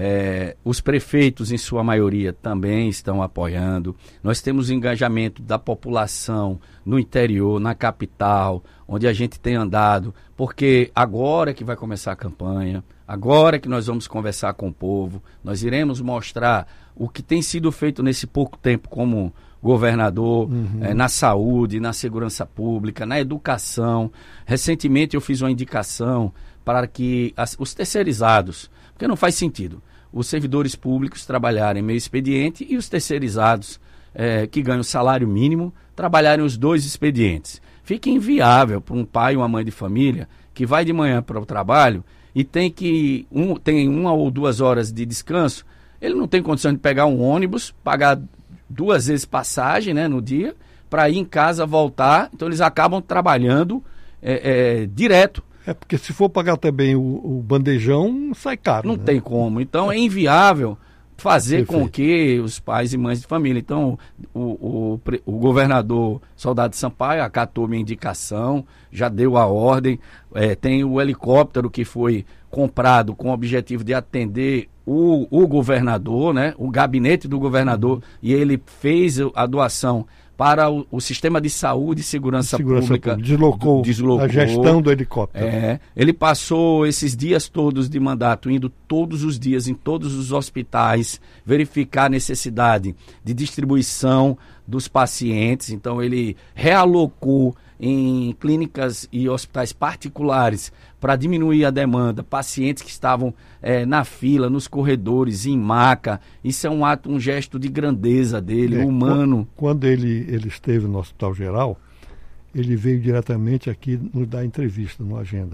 É, os prefeitos, em sua maioria, também estão apoiando. Nós temos engajamento da população no interior, na capital, onde a gente tem andado, porque agora que vai começar a campanha, agora que nós vamos conversar com o povo, nós iremos mostrar o que tem sido feito nesse pouco tempo como governador, uhum. é, na saúde, na segurança pública, na educação. Recentemente eu fiz uma indicação para que as, os terceirizados, porque não faz sentido os servidores públicos trabalharem meio expediente e os terceirizados é, que ganham salário mínimo trabalharem os dois expedientes. Fica inviável para um pai ou uma mãe de família que vai de manhã para o trabalho e tem, que um, tem uma ou duas horas de descanso. Ele não tem condição de pegar um ônibus, pagar duas vezes passagem, né, no dia, para ir em casa, voltar. Então eles acabam trabalhando é, é, direto. É, porque se for pagar também o, o bandejão, sai caro. Não né? tem como. Então é inviável fazer Perfeito. com que os pais e mães de família. Então o, o, o governador Soldado Sampaio acatou minha indicação, já deu a ordem. É, tem o helicóptero que foi comprado com o objetivo de atender o, o governador, né, o gabinete do governador, uhum. e ele fez a doação para o, o sistema de saúde e segurança, segurança pública. pública. Deslocou, deslocou a gestão do helicóptero. É, ele passou esses dias todos de mandato, indo todos os dias em todos os hospitais, verificar a necessidade de distribuição dos pacientes. Então ele realocou em clínicas e hospitais particulares para diminuir a demanda, pacientes que estavam é, na fila, nos corredores, em maca. Isso é um ato, um gesto de grandeza dele, é, humano. Quando ele, ele esteve no Hospital Geral, ele veio diretamente aqui nos dar entrevista no Agenda.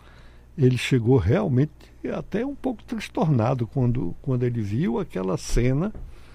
Ele chegou realmente até um pouco transtornado quando, quando ele viu aquela cena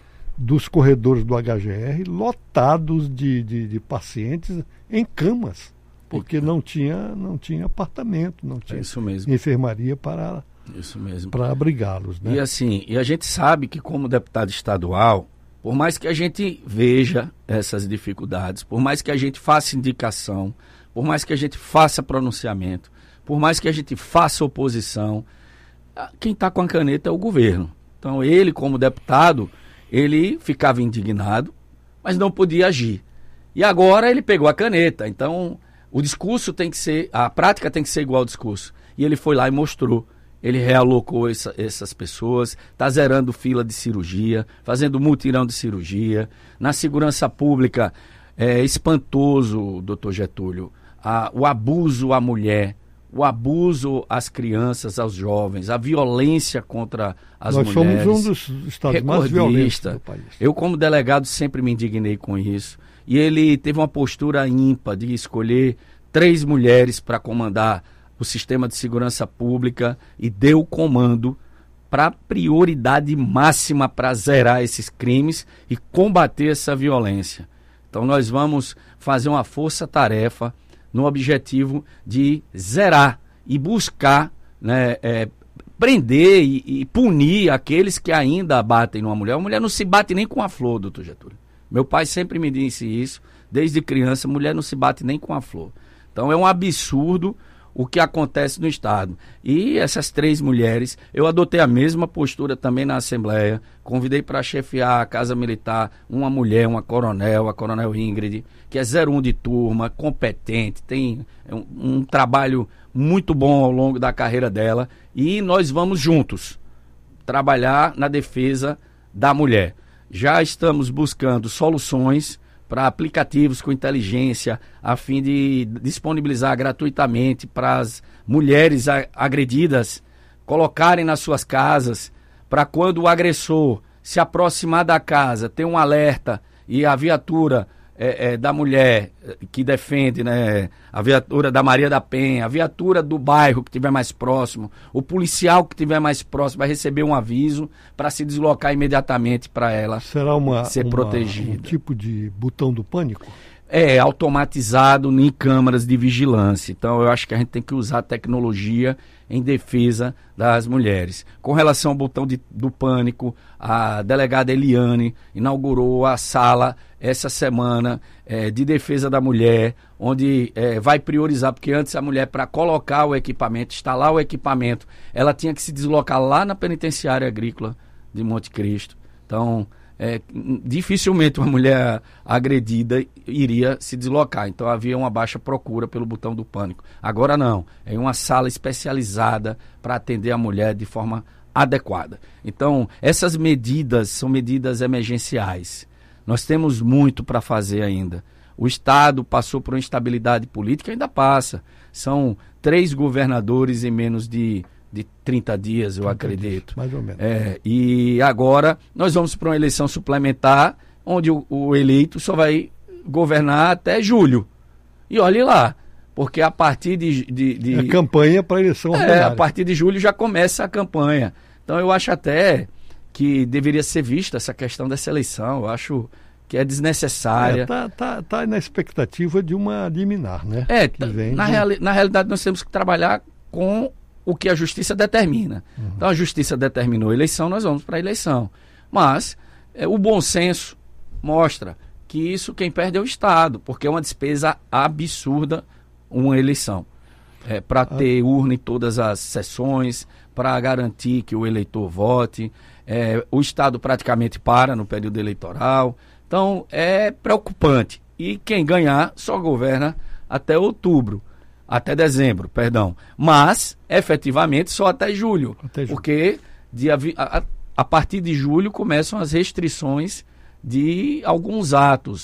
dos corredores do H G R lotados de, de, de pacientes em camas, porque não tinha, não tinha apartamento, não tinha é isso mesmo. enfermaria para, isso mesmo. para abrigá-los. Né? E assim, e a gente sabe que como deputado estadual, por mais que a gente veja essas dificuldades, por mais que a gente faça indicação, por mais que a gente faça pronunciamento, por mais que a gente faça oposição, quem está com a caneta é o governo. Então ele, como deputado, ele ficava indignado, mas não podia agir. E agora ele pegou a caneta. Então o discurso tem que ser, a prática tem que ser igual ao discurso. E ele foi lá e mostrou. Ele realocou essa, essas pessoas, está zerando fila de cirurgia, fazendo mutirão de cirurgia. Na segurança pública, é espantoso, doutor Getúlio, a, o abuso à mulher, o abuso às crianças, aos jovens, a violência contra as Nós mulheres. Nós somos um dos estados mais violentos do país. Eu, como delegado, sempre me indignei com isso. E ele teve uma postura ímpar de escolher três mulheres para comandar o sistema de segurança pública e deu o comando para prioridade máxima para zerar esses crimes e combater essa violência. Então nós vamos fazer uma força-tarefa no objetivo de zerar e buscar, né, é, prender e, e punir aqueles que ainda batem numa mulher. A mulher não se bate nem com a flor, doutor Getúlio. Meu pai sempre me disse isso, desde criança, a mulher não se bate nem com a flor. Então é um absurdo o que acontece no Estado. E essas três mulheres, eu adotei a mesma postura também na Assembleia, convidei para chefiar a Casa Militar uma mulher, uma coronel, a coronel Ingrid, que é zero um de turma, competente, tem um, um trabalho muito bom ao longo da carreira dela, e nós vamos juntos trabalhar na defesa da mulher. Já estamos buscando soluções para aplicativos com inteligência, a fim de disponibilizar gratuitamente para as mulheres agredidas colocarem nas suas casas, para quando o agressor se aproximar da casa, ter um alerta e a viatura é, é, da mulher que defende, né, a viatura da Maria da Penha, a viatura do bairro que estiver mais próximo, o policial que estiver mais próximo vai receber um aviso para se deslocar imediatamente para ela. Será uma, ser uma, protegida. Um tipo de botão do pânico? É, automatizado em câmaras de vigilância. Então eu acho que a gente tem que usar a tecnologia em defesa das mulheres. Com relação ao botão de, do pânico, a delegada Eliane inaugurou a sala essa semana é, de defesa da mulher, onde é, vai priorizar, porque antes a mulher, para colocar o equipamento, instalar o equipamento, ela tinha que se deslocar lá na penitenciária agrícola de Monte Cristo. Então, É, dificilmente uma mulher agredida iria se deslocar. Então havia uma baixa procura pelo botão do pânico. Agora não, é uma sala especializada para atender a mulher de forma adequada. Então essas medidas são medidas emergenciais. Nós temos muito para fazer ainda. O Estado passou por uma instabilidade política, ainda passa. São três governadores em menos de de trinta dias, eu acredito. Mais ou menos. É, e agora nós vamos para uma eleição suplementar, onde o, o eleito só vai governar até julho. E olhe lá, porque a partir de... de, de é campanha para a eleição ordinária. É, a partir de julho já começa a campanha. Então eu acho até que deveria ser vista essa questão dessa eleição. Eu acho que é desnecessária. Está é, tá, tá na expectativa de uma liminar, né? É, que vem na, de... reali na realidade nós temos que trabalhar com o que a justiça determina. Uhum. Então a justiça determinou a eleição, nós vamos para a eleição. Mas é, o bom senso mostra que isso quem perde é o Estado, porque é uma despesa absurda uma eleição. É, para ah. ter urna em todas as sessões, para garantir que o eleitor vote. É, o Estado praticamente para no período eleitoral. Então é preocupante. E quem ganhar só governa até outubro. Até dezembro, perdão. Mas, efetivamente, só até julho. Até julho. Porque de, a, a, a partir de julho começam as restrições de alguns atos.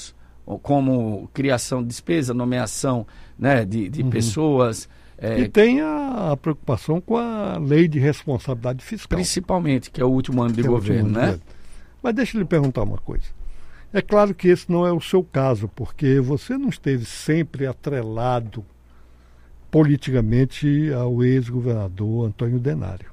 como criação de despesa, nomeação, né, de, de uhum. pessoas. É, e tem a, a preocupação com a lei de responsabilidade fiscal. Principalmente, que é o último ano de que governo, né? De... Mas deixa eu lhe perguntar uma coisa. É claro que esse não é o seu caso, porque você não esteve sempre atrelado politicamente ao ex-governador Antônio Denário,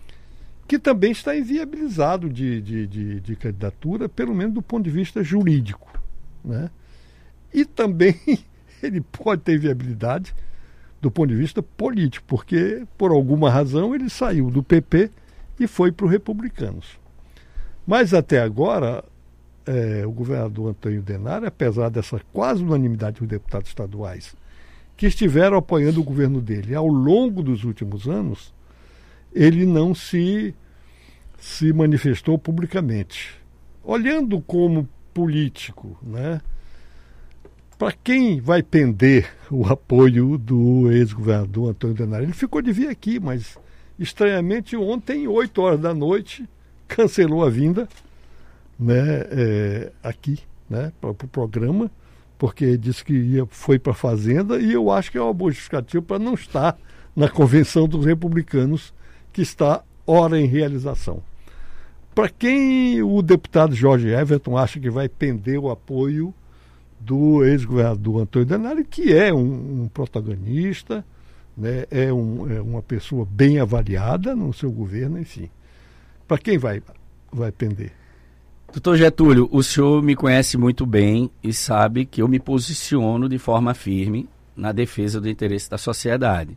que também está inviabilizado de, de, de, de candidatura, pelo menos do ponto de vista jurídico, né? E também ele pode ter viabilidade do ponto de vista político, porque por alguma razão ele saiu do P P e foi para os Republicanos. Mas até agora, é, o governador Antônio Denário, apesar dessa quase unanimidade dos deputados estaduais que estiveram apoiando o governo dele ao longo dos últimos anos, ele não se, se manifestou publicamente. Olhando como político, né, para quem vai pender o apoio do ex-governador Antônio Denário? Ele ficou de vir aqui, mas estranhamente ontem, oito horas da noite, cancelou a vinda, né, é, aqui, né, para o pro programa, porque disse que ia, foi para a Fazenda, e eu acho que é uma boa justificativa para não estar na convenção dos republicanos, que está ora em realização. Para quem o deputado Jorge Everton acha que vai pender o apoio do ex-governador Antônio Denário, que é um, um protagonista, né, é, um, é uma pessoa bem avaliada no seu governo, enfim. Para quem vai, vai pender? Doutor Getúlio, o senhor me conhece muito bem e sabe que eu me posiciono de forma firme na defesa do interesse da sociedade.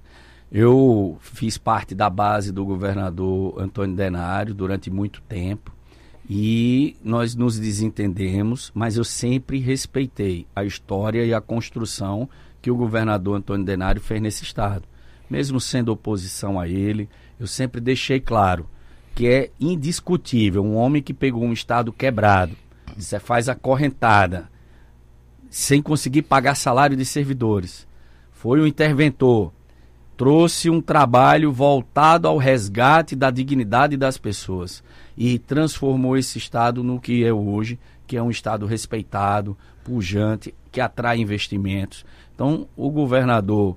Eu fiz parte da base do governador Antônio Denário durante muito tempo e nós nos desentendemos, mas eu sempre respeitei a história e a construção que o governador Antônio Denário fez nesse estado. Mesmo sendo oposição a ele, eu sempre deixei claro que é indiscutível um homem que pegou um estado quebrado, você faz a correntada, sem conseguir pagar salário de servidores, foi um interventor, trouxe um trabalho voltado ao resgate da dignidade das pessoas e transformou esse estado no que é hoje, que é um estado respeitado, pujante, que atrai investimentos. Então, o governador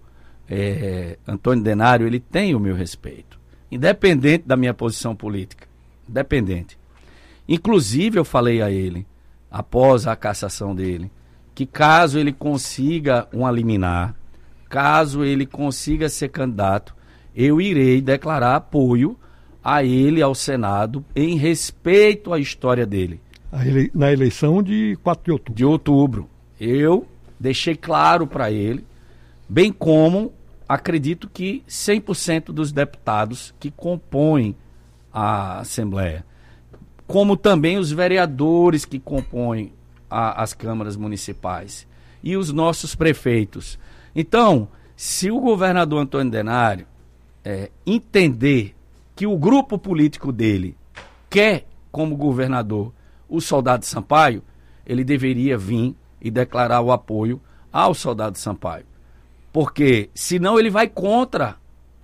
é, Antônio Denário, ele tem o meu respeito, independente da minha posição política, independente. Inclusive, eu falei a ele, após a cassação dele, que caso ele consiga uma liminar, caso ele consiga ser candidato, eu irei declarar apoio a ele, ao Senado, em respeito à história dele. Ele, na eleição de quatro de outubro. De outubro. Eu deixei claro para ele, bem como acredito que cem por cento dos deputados que compõem a Assembleia, como também os vereadores que compõem a, as câmaras municipais e os nossos prefeitos. Então, se o governador Antônio Denário é, entender que o grupo político dele quer como governador o soldado Sampaio, ele deveria vir e declarar o apoio ao soldado Sampaio. Porque senão ele vai contra,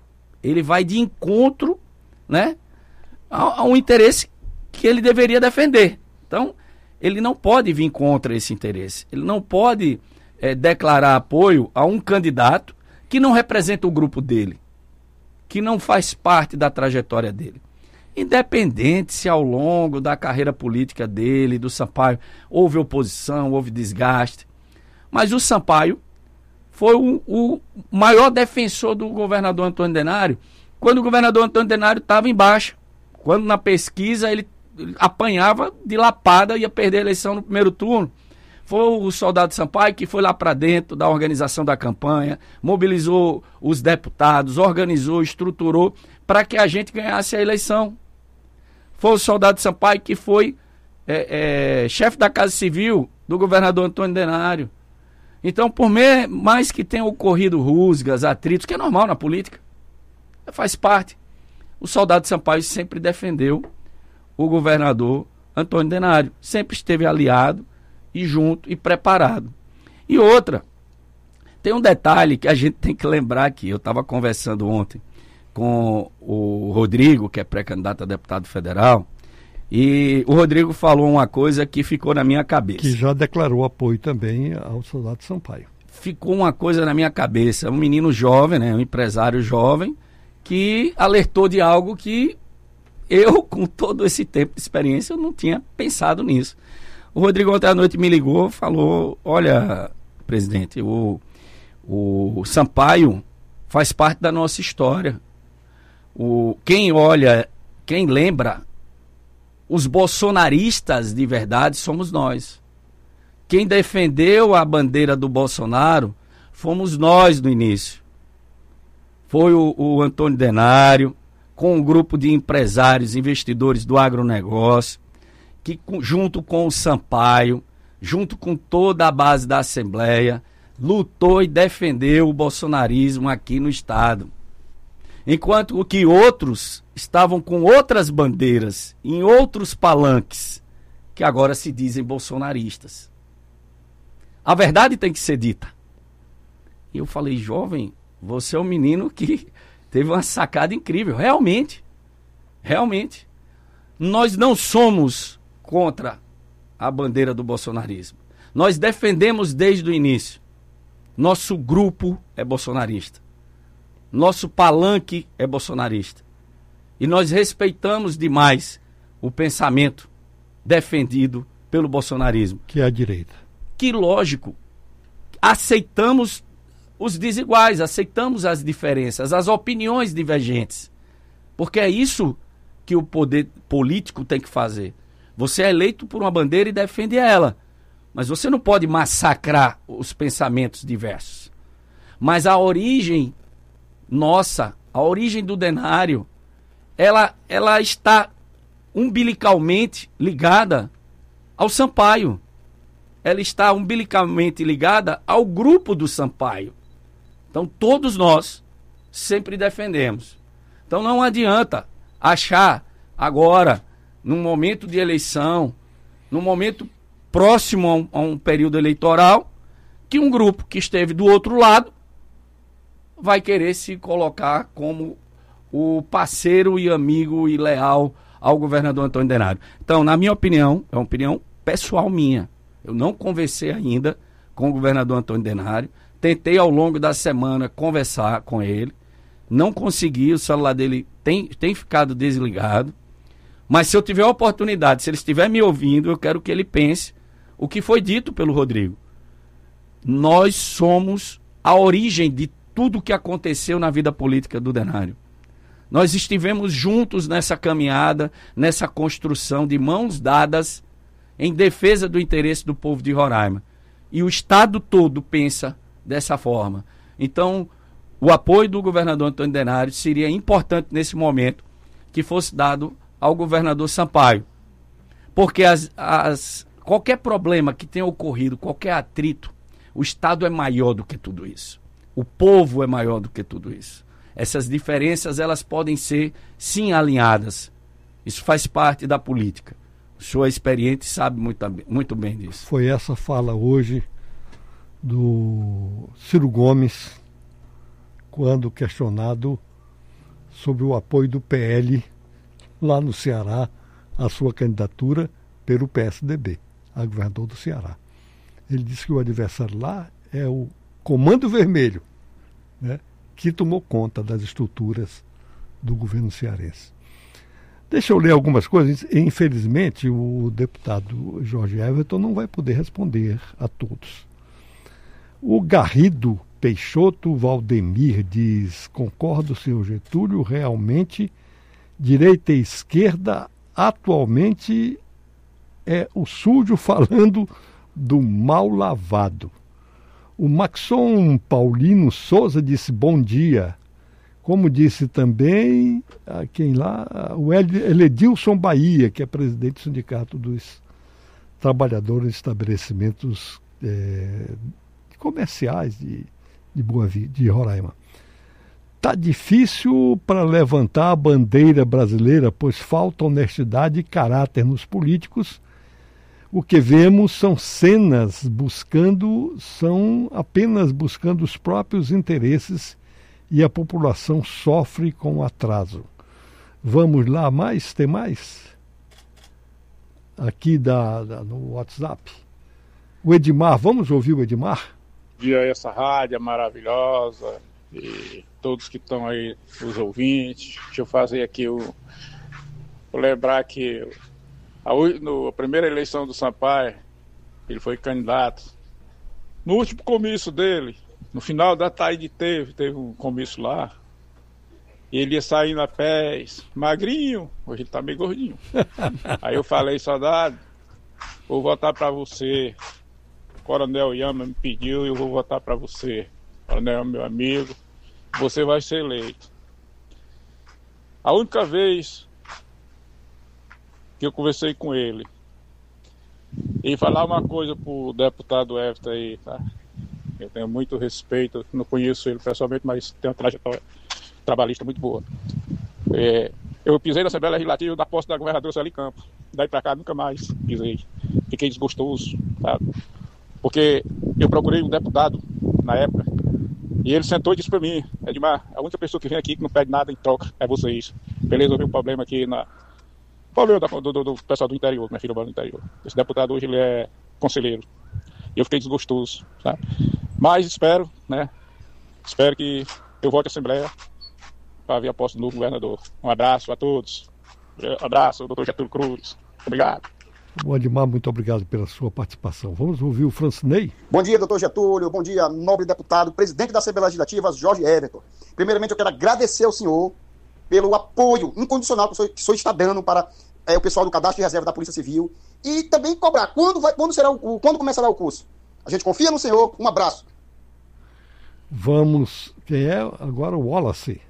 ele vai de encontro, né, a, a um interesse que ele deveria defender. Então, ele não pode vir contra esse interesse. Ele não pode é, declarar apoio a um candidato que não representa o grupo dele, que não faz parte da trajetória dele. Independente se ao longo da carreira política dele, do Sampaio, houve oposição, houve desgaste. Mas o Sampaio foi o, o maior defensor do governador Antônio Denário, quando o governador Antônio Denário estava em baixa. Quando na pesquisa ele apanhava de lapada, ia perder a eleição no primeiro turno. Foi o soldado Sampaio que foi lá para dentro da organização da campanha, mobilizou os deputados, organizou, estruturou para que a gente ganhasse a eleição. Foi o soldado Sampaio que foi é, é, chefe da Casa Civil do governador Antônio Denário. Então, por mais que tenha ocorrido rusgas, atritos, que é normal na política, faz parte, o soldado Sampaio sempre defendeu o governador Antônio Denário, sempre esteve aliado e junto e preparado. E outra, tem um detalhe que a gente tem que lembrar aqui. Eu estava conversando ontem com o Rodrigo, que é pré-candidato a deputado federal, E o Rodrigo falou uma coisa que ficou na minha cabeça. Que já declarou apoio também ao soldado Sampaio. Ficou uma coisa na minha cabeça. Um menino jovem, né, um empresário jovem, que alertou de algo que eu, com todo esse tempo de experiência, eu não tinha pensado nisso. O Rodrigo ontem à noite me ligou, falou, olha, presidente, o, o Sampaio faz parte da nossa história. O, quem olha, quem lembra, os bolsonaristas de verdade somos nós. Quem defendeu a bandeira do Bolsonaro fomos nós no início. Foi o, o Antônio Denário, com um grupo de empresários, investidores do agronegócio, que junto com o Sampaio, junto com toda a base da Assembleia, lutou e defendeu o bolsonarismo aqui no Estado. Enquanto que outros estavam com outras bandeiras, em outros palanques, que agora se dizem bolsonaristas. A verdade tem que ser dita. E eu falei, jovem, você é um menino que teve uma sacada incrível. Realmente, realmente. Nós não somos contra a bandeira do bolsonarismo. Nós defendemos desde o início. Nosso grupo é bolsonarista. Nosso palanque é bolsonarista. E nós respeitamos demais o pensamento defendido pelo bolsonarismo. Que é a direita. Que, lógico, aceitamos os desiguais, aceitamos as diferenças, as opiniões divergentes. Porque é isso que o poder político tem que fazer. Você é eleito por uma bandeira e defende ela. Mas você não pode massacrar os pensamentos diversos. Mas a origem nossa, a origem do Denário, ela, ela está umbilicalmente ligada ao Sampaio. Ela está umbilicalmente ligada ao grupo do Sampaio. Então todos nós sempre defendemos. Então não adianta achar agora, num momento de eleição, num momento próximo a um, a um período eleitoral, que um grupo que esteve do outro lado vai querer se colocar como o parceiro e amigo e leal ao governador Antônio Denário. Então, na minha opinião, é uma opinião pessoal minha. Eu não conversei ainda com o governador Antônio Denário. Tentei ao longo da semana conversar com ele. Não consegui, o celular dele tem, tem ficado desligado. Mas se eu tiver a oportunidade, se ele estiver me ouvindo, eu quero que ele pense o que foi dito pelo Rodrigo. Nós somos a origem de tudo o que aconteceu na vida política do Denário. Nós estivemos juntos nessa caminhada, nessa construção de mãos dadas em defesa do interesse do povo de Roraima. E o Estado todo pensa dessa forma. Então, o apoio do governador Antônio Denário seria importante nesse momento que fosse dado ao governador Sampaio. Porque as, as, qualquer problema que tenha ocorrido, qualquer atrito, o Estado é maior do que tudo isso. O povo é maior do que tudo isso. Essas diferenças, elas podem ser, sim, alinhadas. Isso faz parte da política. O senhor é experiente e sabe muito, muito bem disso. Foi essa fala hoje do Ciro Gomes, quando questionado sobre o apoio do P L lá no Ceará, a sua candidatura pelo P S D B, a governador do Ceará. Ele disse que o adversário lá é o Comando Vermelho, né, que tomou conta das estruturas do governo cearense. Deixa eu ler algumas coisas. Infelizmente, o deputado Jorge Everton não vai poder responder a todos. O Garrido Peixoto Valdemir diz: concordo, senhor Getúlio, realmente direita e esquerda atualmente é o sujo falando do mal lavado. O Maxon Paulino Souza disse bom dia. Como disse também, a quem lá, o Eledilson Bahia, que é presidente do Sindicato dos Trabalhadores de Estabelecimentos é, comerciais de, de, Boa Vi, de Roraima. Está difícil para levantar a bandeira brasileira, pois falta honestidade e caráter nos políticos. O que vemos são cenas buscando, são apenas buscando os próprios interesses e a população sofre com atraso. Vamos lá mais? Tem mais? aqui da, da, no WhatsApp. O Edmar, vamos ouvir o Edmar? Dia essa rádio maravilhosa e todos que estão aí, os ouvintes. Deixa eu fazer aqui o... Vou lembrar que a, no, a primeira eleição do Sampaio, ele foi candidato. No último comício dele, no final da tarde teve, teve um comício lá. E ele ia saindo a pés, magrinho, hoje ele tá meio gordinho. Aí eu falei, saudade, vou votar pra você. O Coronel Yama me pediu e eu vou votar pra você. O Coronel é meu amigo, você vai ser eleito. A única vez que eu conversei com ele e falar uma coisa pro deputado Everton aí, tá? Eu tenho muito respeito, não conheço ele pessoalmente, mas tem uma trajetória trabalhista muito boa. É, eu pisei na Assembleia Legislativa da posse da governadora Sueli Campos. Daí pra cá nunca mais pisei. Fiquei desgostoso, sabe? Porque eu procurei um deputado na época e ele sentou e disse pra mim, Edmar, a única pessoa que vem aqui que não pede nada em troca é vocês. Beleza, houve um problema aqui na... problema do, do, do pessoal do interior, minha filha mora no interior. Esse deputado hoje ele é conselheiro. E eu fiquei desgostoso, sabe? Mas espero, né? Espero que eu volte à Assembleia para ver a posse do novo governador. Um abraço a todos. Um abraço, doutor Getúlio Cruz. Obrigado. Bom, Edmar, muito obrigado pela sua participação. Vamos ouvir o Francinei. Bom dia, doutor Getúlio. Bom dia, nobre deputado, presidente da Assembleia Legislativa, Jorge Everton. Primeiramente, eu quero agradecer ao senhor pelo apoio incondicional que o senhor, que o senhor está dando para é, o pessoal do Cadastro de Reserva da Polícia Civil e também cobrar. Quando, vai, quando, será o, quando começará o curso? A gente confia no senhor. Um abraço. Vamos... Quem é agora? O Wallace.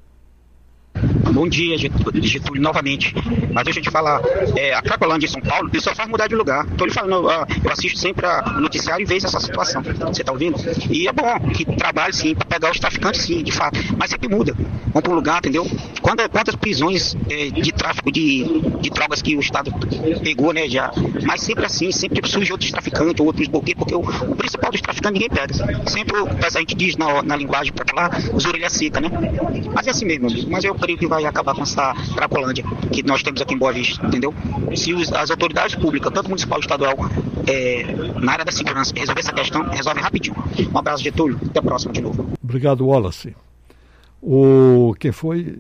Bom dia, Getúlio, Getúlio, novamente. Mas deixa eu te falar, é, a Cracolândia em São Paulo, ele só faz mudar de lugar. Tô lhe falando, ó, eu assisto sempre o noticiário e vejo essa situação. Você tá ouvindo? E é bom que trabalhe, sim, para pegar os traficantes, sim, de fato. Mas sempre muda. Vamos para um lugar, entendeu? Quantas, quantas prisões é, de tráfico de, de drogas que o Estado pegou, né, já. Mas sempre assim, sempre surge outros traficantes, outros bloqueios, porque o, o principal dos traficantes ninguém pega. Sempre a gente diz na, na linguagem popular, os orelhas secas, né? Mas é assim mesmo, amigo. Mas eu creio que vai acabar com essa Cracolândia que nós temos aqui em Boa Vista, entendeu? Se os, as autoridades públicas, tanto municipal e estadual, é, na área da segurança, resolver essa questão, resolve rapidinho. Um abraço, Getúlio. Até a próxima de novo. Obrigado, Wallace. O quem foi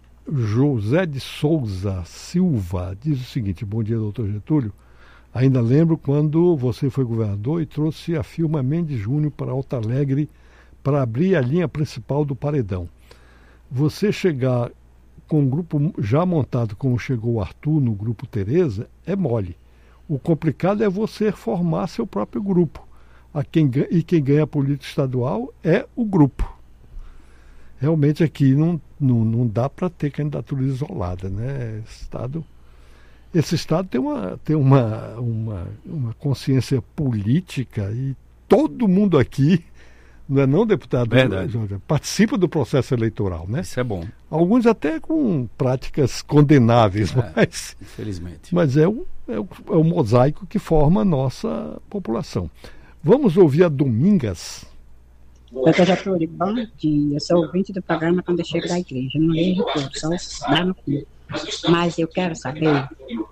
José de Souza Silva diz o seguinte: bom dia, doutor Getúlio. Ainda lembro quando você foi governador e trouxe a Filma Mendes Júnior para Alto Alegre para abrir a linha principal do Paredão. Você chegar com um grupo já montado como chegou o Arthur no grupo Tereza, é mole. O complicado é você formar seu próprio grupo. A quem, e quem ganha a política estadual é o grupo. Realmente aqui não, não, não dá para ter candidatura isolada, né? Esse estado, esse estado tem, uma, tem uma, uma, uma consciência política e todo mundo aqui, não é não, deputado? Verdade. Participa do processo eleitoral, né? Isso é bom. Alguns até com práticas condenáveis, é, mas... Infelizmente. Mas é o, é, o, é o mosaico que forma a nossa população. Vamos ouvir a Domingas. Doutor Getúlio, bom dia. Eu sou ouvinte do programa quando eu chego da igreja. Não vejo tudo, só dá no cu. Mas eu quero saber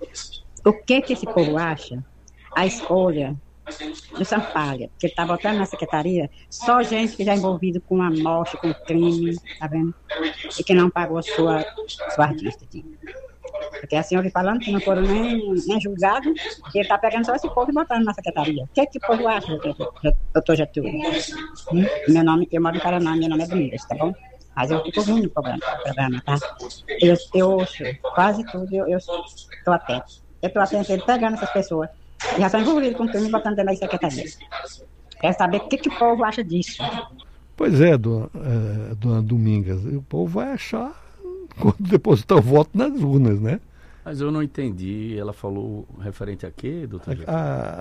o que que esse povo acha a escolha do Sampaio, que ele está votando na secretaria, só gente que já é envolvido com a morte, com crime, tá vendo? E que não pagou a sua, sua artista. Porque a senhora falando que não foram nem, nem julgados, que ele está pegando só esse povo e botando na secretaria. O que que o povo acha, doutor Getúlio? Hum? Meu nome, eu moro em Paraná, meu nome é Domingos, tá bom? Mas eu fico ouvindo o programa, programa, tá? Eu, eu ouço quase tudo, eu estou atento. Eu estou atento a ele pegando essas pessoas. E já estão envolvidos com o crime e botando dentro da secretaria. Quero saber o que, que o povo acha disso. Pois é, dona, é, dona Domingas, o povo vai achar quando depositar o voto nas urnas, né? Mas eu não entendi, ela falou referente a quê, doutor? A,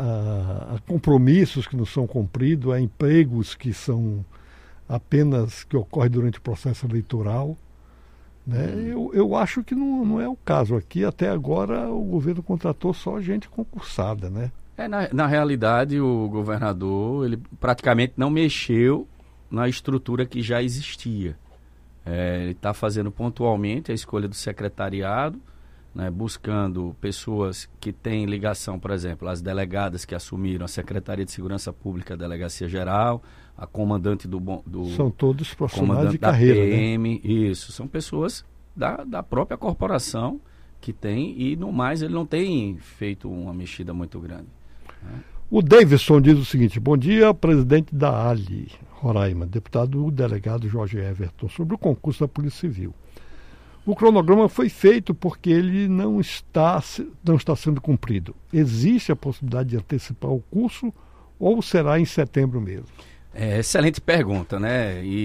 a, a compromissos que não são cumpridos, a empregos que são apenas, que ocorrem durante o processo eleitoral. Né? Hum. Eu, eu acho que não, não é o caso aqui. Até agora o governo contratou só gente concursada, né? É, na, na realidade o governador ele praticamente não mexeu na estrutura que já existia. É, ele está fazendo pontualmente a escolha do secretariado, né, buscando pessoas que têm ligação, por exemplo, as delegadas que assumiram a Secretaria de Segurança Pública, a Delegacia Geral, a comandante do... do são todos profissionais de da carreira, P M, né? Isso, são pessoas da, da própria corporação que tem, e no mais ele não tem feito uma mexida muito grande, né? O Davidson diz o seguinte: bom dia, presidente da Ali, Roraima, deputado delegado Jorge Everton, sobre o concurso da Polícia Civil. O cronograma foi feito porque ele não está, não está sendo cumprido. Existe a possibilidade de antecipar o curso ou será em setembro mesmo? É, excelente pergunta, né? E